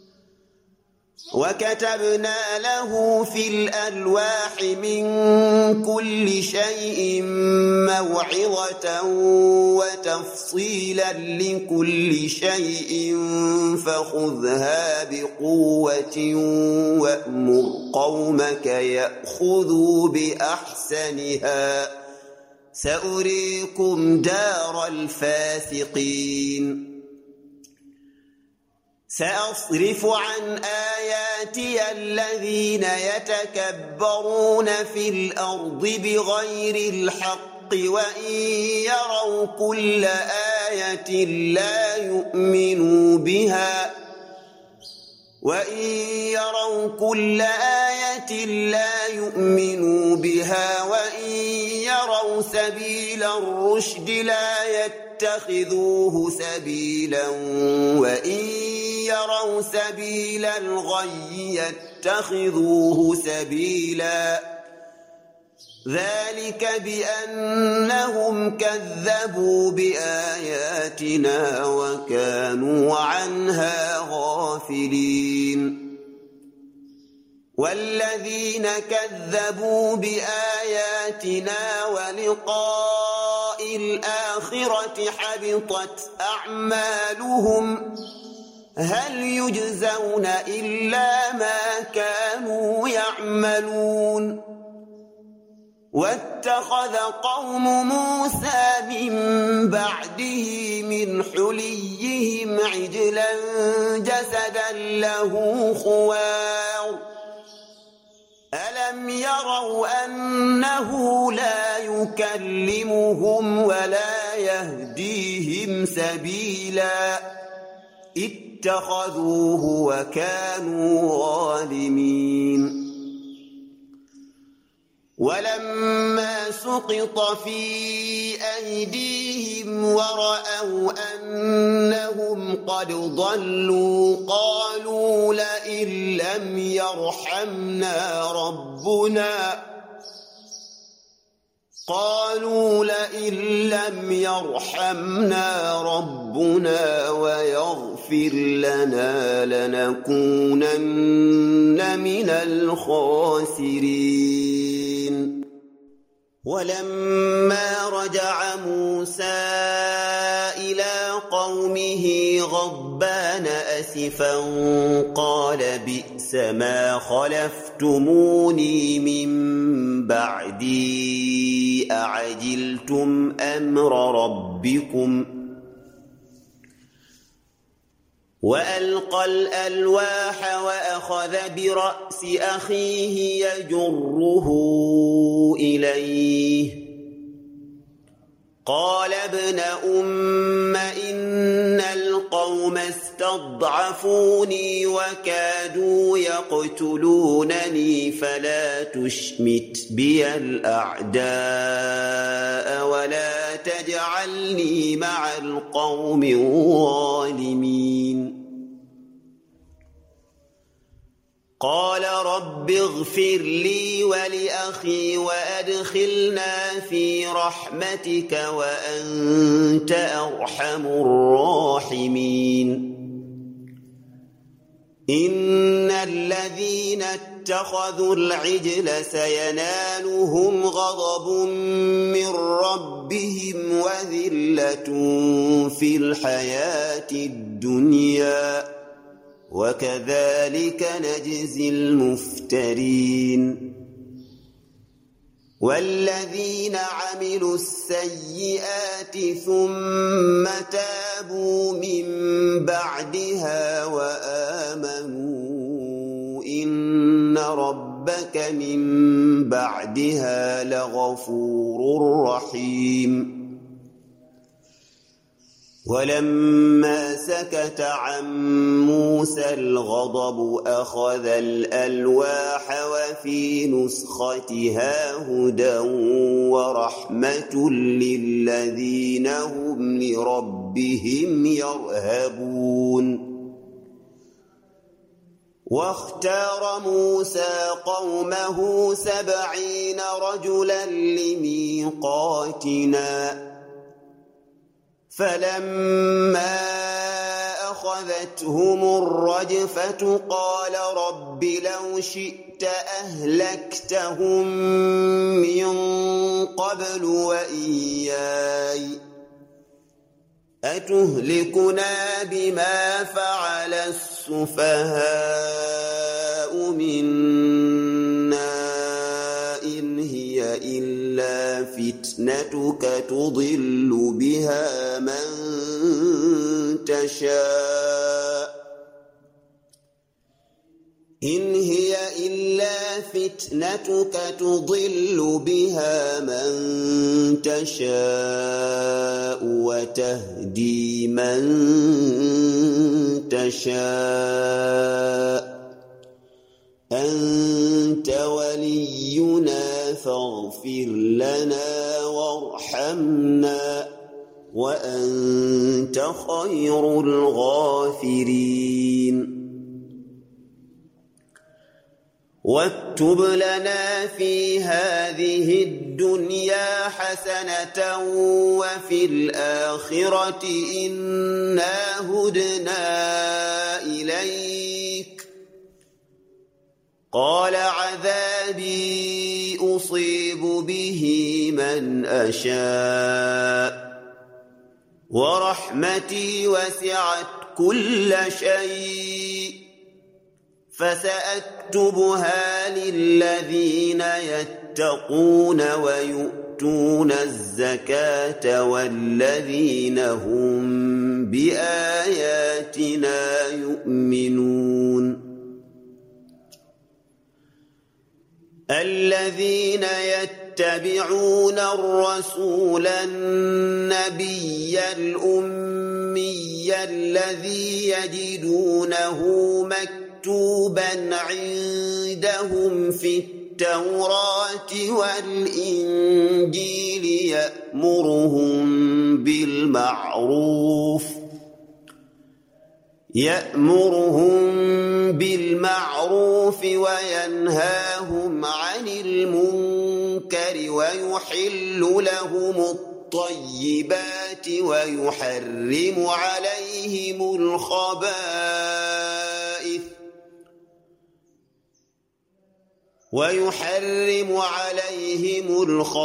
وكتبنا له في الألواح من كل شيء موعظة وتفصيلا لكل شيء فخذها بقوة وأمر قومك يأخذوا بأحسنها سأريكم دار الفاسقين سأصرف عن آياتي الذين يتكبرون في الأرض بغير الحق وإن يروا كل آية لا يؤمنوا بها وإن يروا سبيل الرشد لا يتخذوه سبيلا وإن يروا سبيل الغي يتخذوه سبيلا ذلك بأنهم كذبوا بآياتنا وكانوا عنها غافلين والذين كذبوا بآياتنا ولقاء الآخرة حبطت أعمالهم هل يجزون إلا ما كانوا يعملون واتخذ قوم موسى من بعده من حليهم عجلا جسدا له خوار ألم يروا أنه لا يكلمهم ولا يهديهم سبيلا اتخذوه وكانوا ظالمين ولما سقط في أيديهم ورأوا أنهم قد ضلوا قالوا لئن لم يرحمنا ربنا ويغفر لنا لنكونن من الخاسرين ولما رجع موسى إلى قومه غضبان أسفا قال بئس ما خلفتموني من بعدي أعجلتم أمر ربكم وألقى الألواح وأخذ برأس أخيه يجره إليه قال ابن أم إن القوم استضعفوني وكادوا يقتلونني فلا تشمت بي الأعداء ولا تجعلني مع القوم الظالمين قال رب اغفر لي ولأخي وأدخلنا في رحمتك وأنت أرحم الراحمين إن الذين اتخذوا العجل سينالهم غضب من ربهم وذلة في الحياة الدنيا وكذلك نجزي المفترين والذين عملوا السيئات ثم تابوا من بعدها وآمنوا إن ربك من بعدها لغفور رحيم ولما سكت عن موسى الغضب أخذ الألواح وفي نسختها هدى ورحمة للذين هم لربهم يرهبون واختار موسى قومه 70 رجلا لميقاتنا فلما أخذتهم الرجفة قال رب لو شئت أهلكتهم من قبل وإياي أتهلكنا بما فعل السفهاء منا إن هي إلا فتنتك تضل بها من تشاء إن هي إلا فتنتك تضل بها من تشاء وتهدي من تشاء أنت ولينا فاغفر لنا وارحمنا وأنت خير الغافرين واكتب لنا في هذه الدنيا حسنة وفي الآخرة إنا هدنا إليك قال عذابي أصيب به من أشاء ورحمتي وسعت كل شيء فسأكتبها للذين يتقون ويؤتون الزكاة والذين هم بآياتنا يؤمنون الذين يتبعون الرسول النبي الأمي الذي يجدونه مكتوبا عندهم في التوراة والإنجيل يأمرهم بالمعروف وينهاهم عن المنكر ويحل لهم الطيبات ويحرم عليهم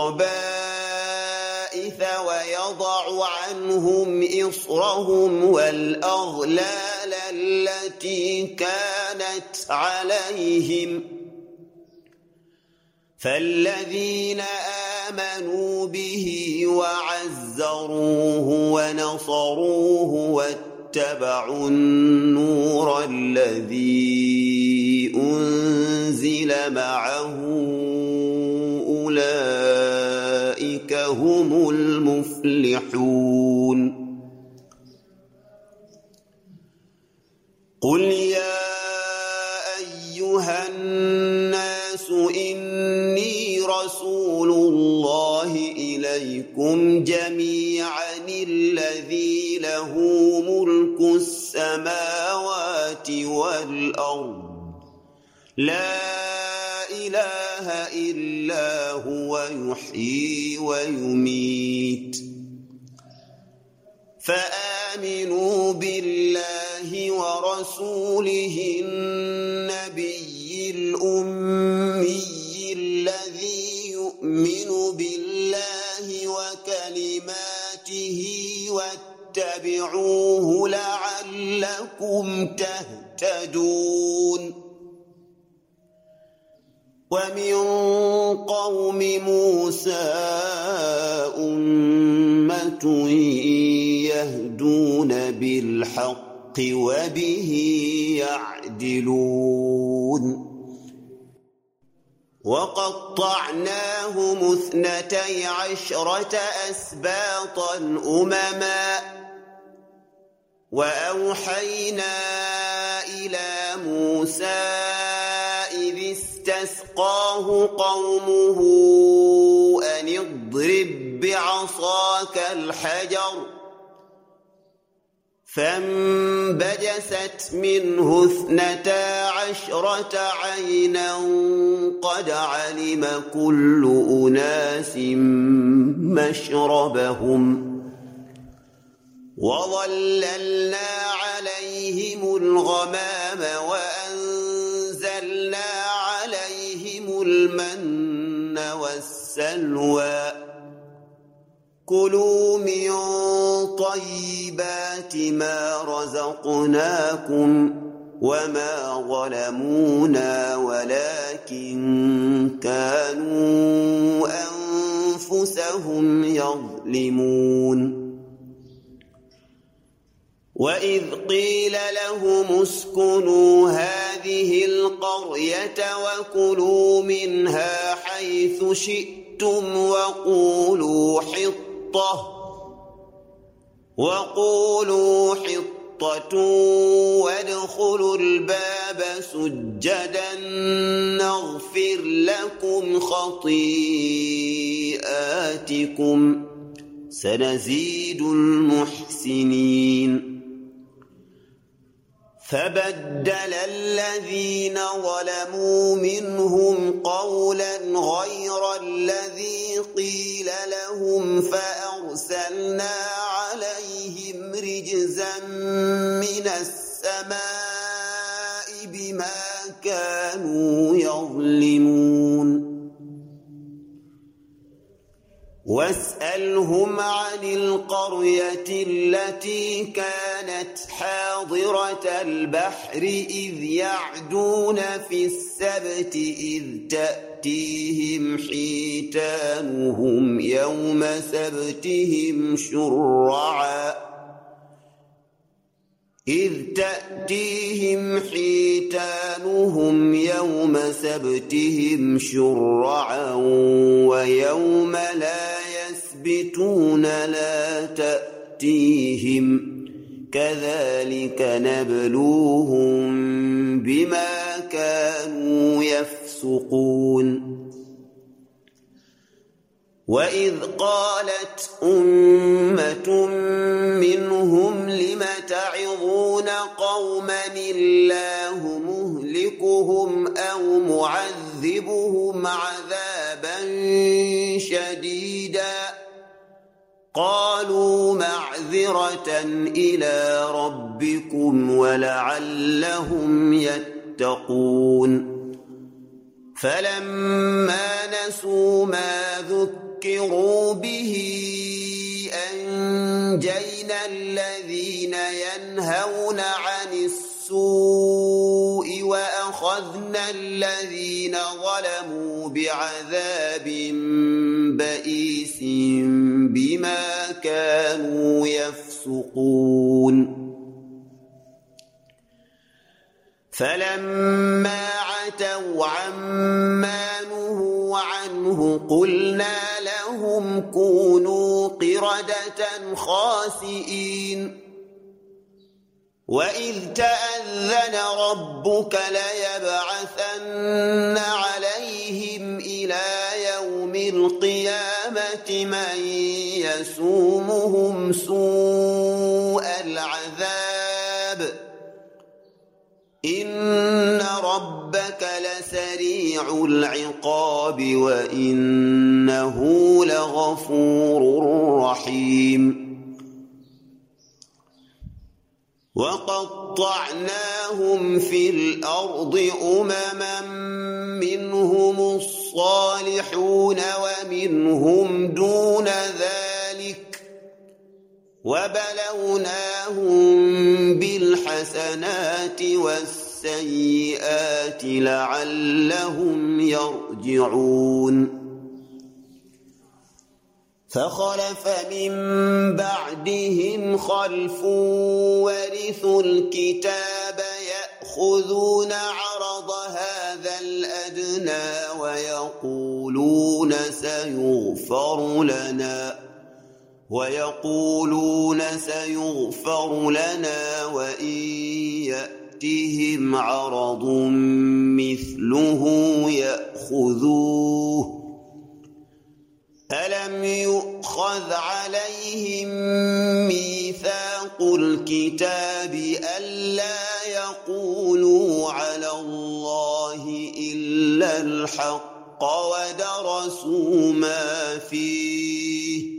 الخبائث ويضع عنهم إصرهم والأغلال التي كانت عليهم فالذين آمنوا به وعزروه ونصروه واتبعوا النور الذي أنزل معه أولئك هم المفلحون قل يا أيها الناس إني رسول الله إليكم جميعا الذي له ملك السماوات والأرض لا إله إلا هو يحيي ويميت فآمنوا بالله ورسوله النبي الأمي الذي يؤمن بالله وكلماته واتبعوه لعلكم تهتدون ومن قوم موسى أمة يهدون بالحق وبه يعدلون وقطعناهم 12 أسباطا أمما وأوحينا إلى موسى إذ استسقاه قومه أن اضرب بعصاك الحجر فانبجست منه 12 عينا قد علم كل أناس مشربهم وظللنا عليهم الغمام وأنزلنا عليهم المن والسلوى كلوا من طيبات ما رزقناكم وما ظلمونا ولكن كانوا أنفسهم يظلمون وإذ قيل لهم اسكنوا هذه القرية وكلوا منها حيث شئتم وقولوا حطة وادخلوا الباب سجدا نغفر لكم خطيئاتكم سنزيد المحسنين فبدل الذين ظلموا منهم قولا غير الذي قيل لهم فأرسلنا عليهم رجزا من السماء بما كانوا يظلمون واسألهم عن القرية التي كانت حاضرة البحر إذ يعدون في السبت إذ تأتيهم حيتانهم يوم سبتهم شرعا ويوم لا يسبتون لا تأتيهم كذلك نبلوهم بما كانوا يفسقون وإذ قالت أمة منهم لم تعظون قوما الله مهلكهم أو معذبهم عذابا شديدا قالوا معذرة إلى ربكم ولعلهم يتقون فلما نسوا ما ذكروا به أنجينا الذين ينهون عن السوء وأخذنا الذين ظلموا بعذاب بئيس بما كانوا يفسقون فلما عتوا عما نهوا عنه قلنا لهم كونوا قردة خاسئين وإذ تأذن ربك ليبعثن عليهم إلى يوم القيامة من يسومهم سوء العذاب إن ربك لسريع العقاب وإنه لغفور رحيم وقطعناهم في الأرض أمما منهم الصالحون ومنهم دون ذلك وبلوناهم بالحسنات والسيئات لعلهم يرجعون فخلف من بعدهم خلف ورثوا الكتاب يأخذون عرض هذا الأدنى ويقولون سيغفر لنا وإن يأتهم عرض مثله يأخذوه ألم يؤخذ عليهم ميثاق الكتاب ألا يقولوا على الله إلا الحق ودرسوا ما فيه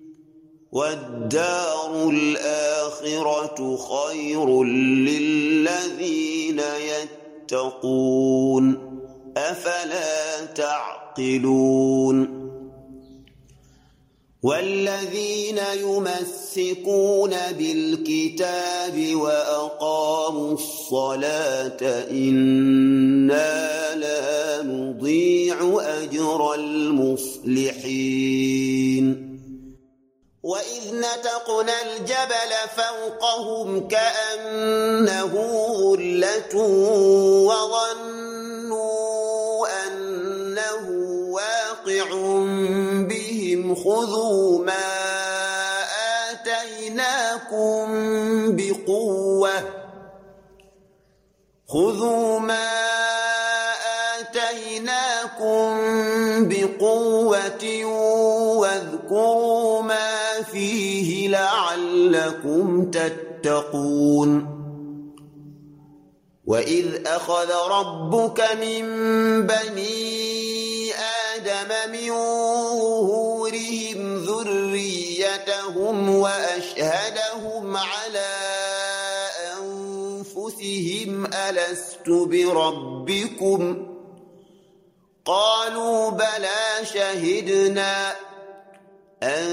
والدار الآخرة خير للذين يتقون أفلا تعقلون والذين يمسكون بالكتاب وأقاموا الصلاة إنا لا نضيع أجر المصلحين وإذ نتقنا الجبل فوقهم كأنه ظلة وظنوا أنه واقع بهم خذوا ما آتيناكم بقوة واذكروا ما فيه لعلكم تتقون وإذ أخذ ربك من بني آدم من ظهورهم ذريتهم وأشهدهم على أنفسهم ألست بربكم قالوا بلى شهدنا أن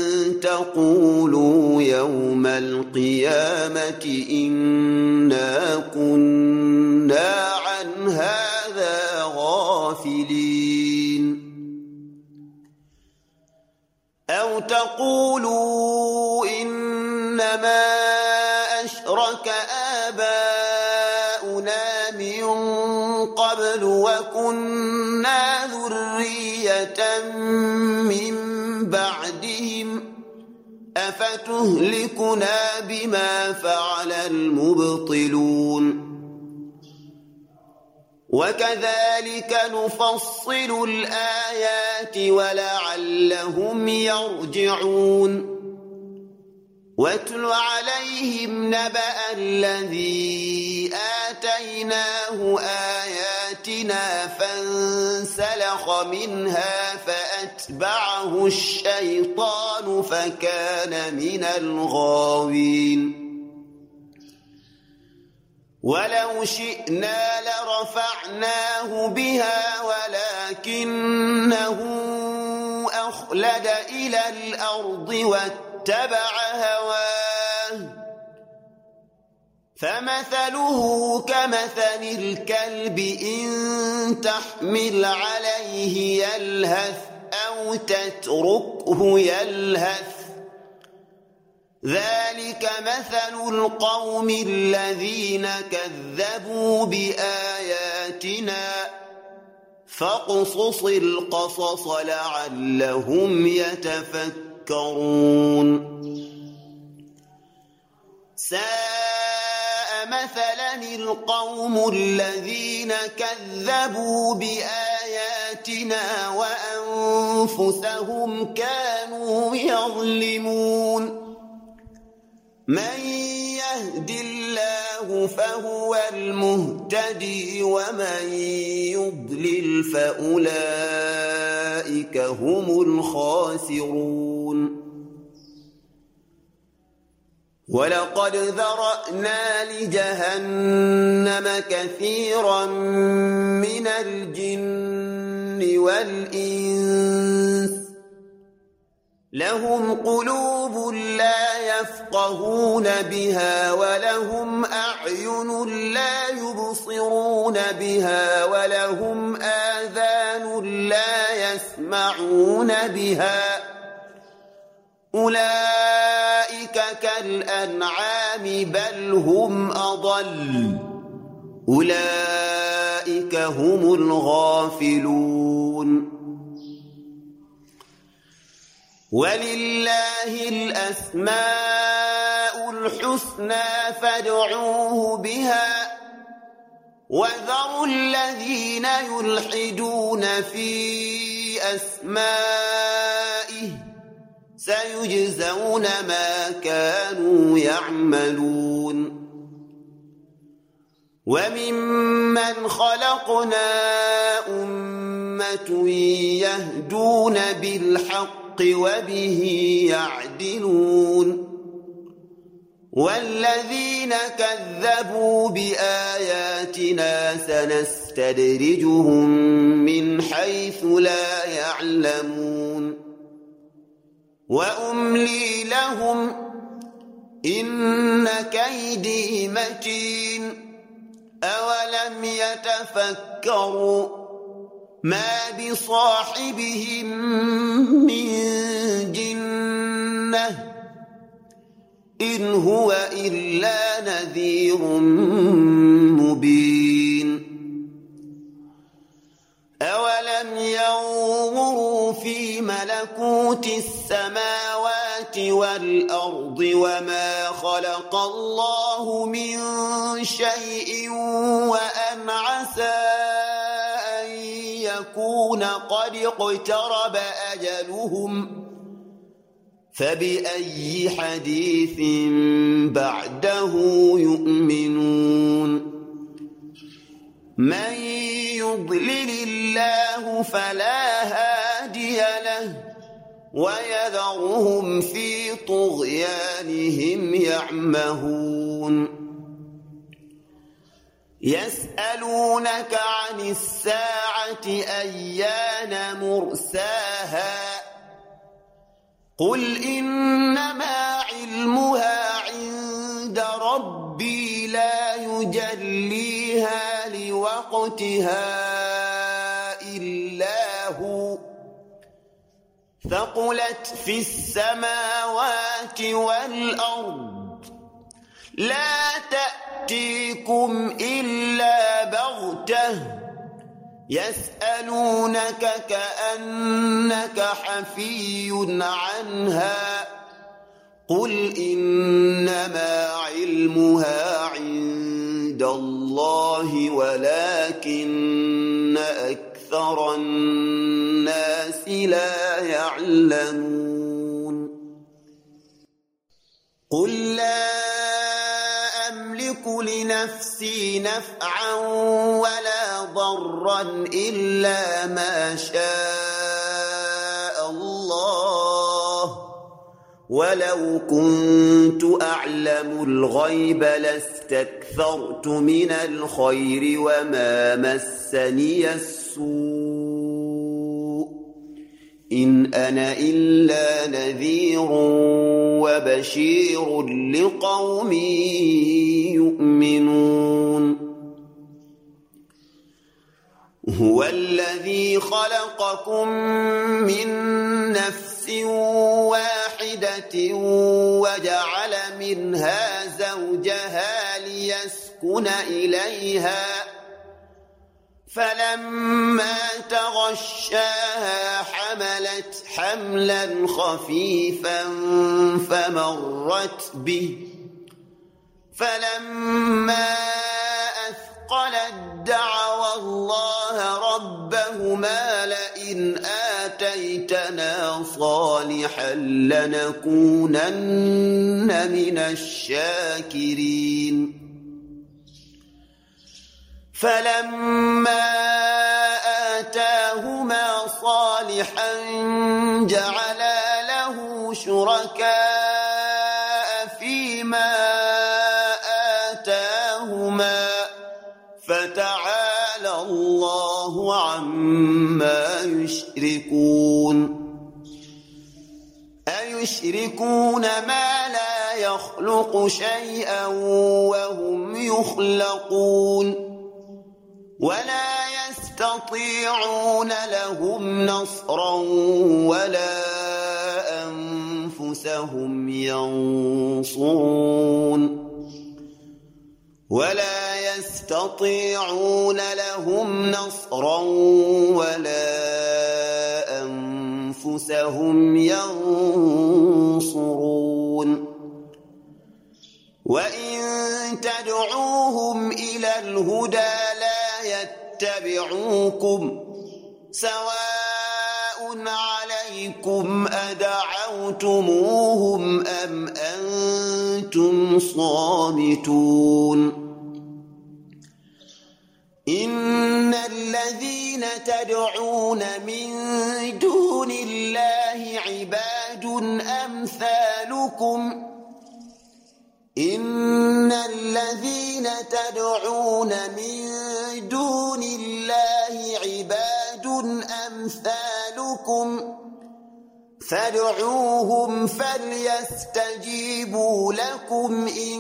تقولوا يوم القيامة إنا كنا عن هذا غافلين أو تقولوا إنما أشرك آباؤنا من قبل وكنا ذرية من بعدهم أفتهلكنا بما فعل المبطلون وكذلك نفصل الآيات ولعلهم يرجعون واتل عليهم نبأ الذي آتيناه آياتنا فانسلخ منها فأتبعه الشيطان فكان من الغاوين ولو شئنا لرفعناه بها ولكنه أخلد إلى الأرض واتبع هواه فمثله كمثل الكلب إن تحمل عليه يلهث أو تتركه يلهث ذلك مثل القوم الذين كذبوا بآياتنا فاقصص القصص لعلهم يتفكرون ساء مثلا القوم الذين كذبوا بآياتنا وأنفسهم كانوا يظلمون من يهد الله هداه فهو المهتدي ومن يضلل فأولئك هم الخاسرون ولقد ذرأنا لجهنم كثيرا من الجن والإنس لهم قلوب لا يفقهون بها ولهم أعين لا يبصرون بها ولهم آذان لا يسمعون بها أولئك كالأنعام بل هم أضل أولئك هم الغافلون ولله الأسماء الحسنى فادعوه بها وذروا الذين يلحدون في أسمائه سيجزون ما كانوا يعملون وممن خلقنا أمة يهدون بالحق وبه يعدلون والذين كذبوا بآياتنا سنستدرجهم من حيث لا يعلمون وأملي لهم إن كيدي متين أولم يتفكروا ما بصاحبهم من جنة إن هو إلا نذير مبين أولم ينظروا في ملكوت السماوات والأرض وما خلق الله من شيء وأن عسى أن يكون قد اقترب أجلهم فبأي حديث بعده يؤمنون من يضلل الله فلا هادي له ويذرهم في طغيانهم يعمهون يسألونك عن الساعة أيان مرساها قل إنما علمها عند ربي لا يجليها لوقتها إلا هو ثقلت في السماوات والأرض لا تأتيكم إلا بغتة يسألونك كأنك حفي عنها قل إنما علمها عند الله ولكن أكثر الناس لا يعلمون قل لا أملك لنفسي نفعا ولا ضرا إلا ما شاء الله ولو كنت أعلم الغيب لاستكثرت من الخير وما مسني السوء إن أنا إلا نذير وبشير لقوم يؤمنون هو الذي خلقكم من نفس واحدة وجعل منها زوجها ليسكن إليها فلما تغشاها حملت حملا خفيفا فمرت به فلما أثقلت دعوا الله ربهما لئن آتيتنا صالحا لنكونن من الشاكرين فلما آتاهما صالحا جعلا له شركاء فيما آتاهما فتعالى الله عما يشركون أيشركون ما لا يخلق شيئا وهم يخلقون ولا يستطيعون لهم نصرا ولا أنفسهم ينصرون ولا يستطيعون لهم نصرا ولا أنفسهم ينصرون وإن تدعوهم إلى الهدى لا يتبعوكم سواء عليكم أدعوتموهم أم أنتم صامتون إن الذين تدعون من دون الله عباد أمثالكم إن الذين تدعون من دون الله عباد أمثالكم فادعوهم فليستجيبوا لكم إن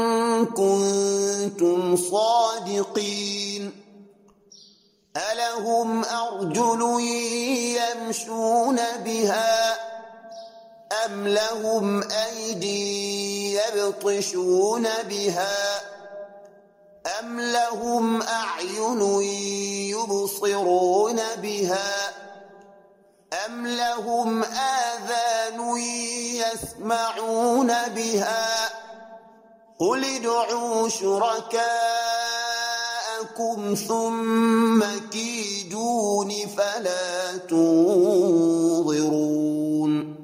كنتم صادقين ألهم أرجل يمشون بها أم لهم أيدي يبطشون بها أم لهم أعين يبصرون بها أم لهم آذان يسمعون بها قل ادعوا شركاءكم ثم كيدون فلا تنظرون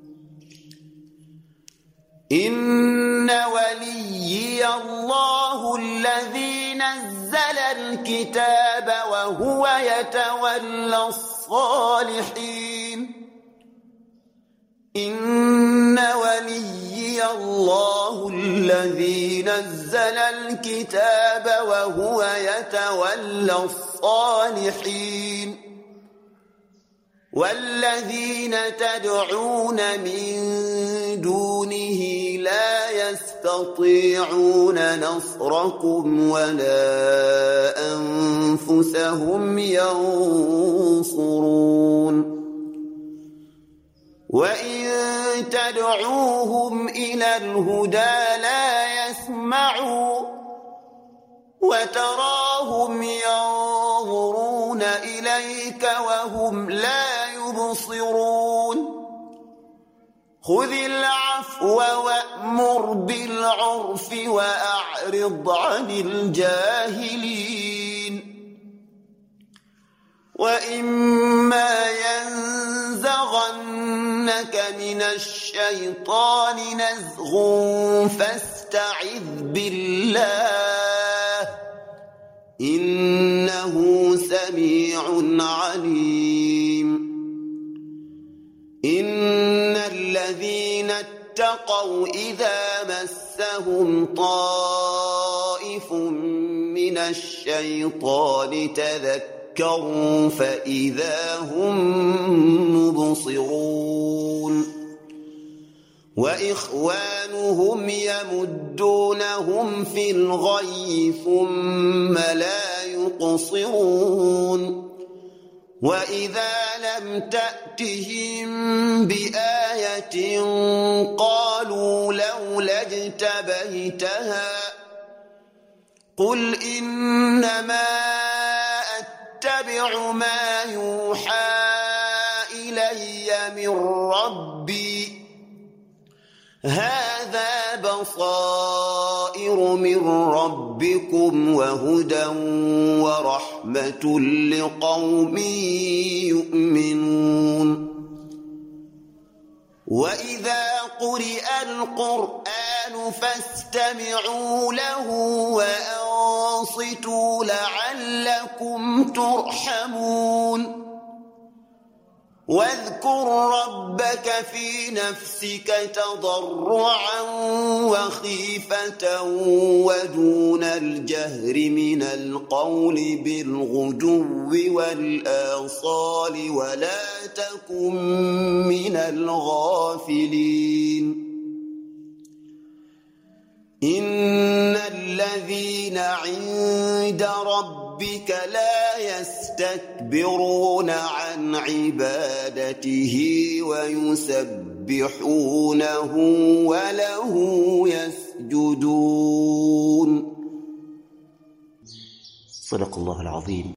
إن وليي الله الذي نزل الكتاب وهو يتولى الصالحين إن وليي الله الذي نزل الكتاب وهو يتولى الصالحين والذين تدعون من دونه لا يستطيعون نصركم ولا أنفسهم ينصرون وإن تدعوهم إلى الهدى لا يسمعوا وتراهم ينظرون إليك وهم لا يبصرون خذ العفو وأمر بالعرف وأعرض عن الجاهلين وإما ينزغنك من الشيطان نزغ فاستعذ بالله إنه سميع عليم إن الذين اتقوا إذا مسهم طائف من الشيطان تذكروا فإذا هم مبصرون وإخوانهم يمدونهم في الغي ثم لا يقصرون وإذا لم تأتهم بآية قالوا لولا اجتبيتها قل إنما أتبع ما يوحى إلي من ربي هذا بصائر من ربكم وهدى ورحمة لقوم يؤمنون وإذا قرئ القرآن فاستمعوا له وأنصتوا لعلكم ترحمون واذكر ربك في نفسك تضرعا وخيفة ودون الجهر من القول بالغدو والآصال ولا تكن من الغافلين إن الذين عند ربك لا يستكبرون عن عبادته ويسبحونه وله يسجدون. صدق الله العظيم.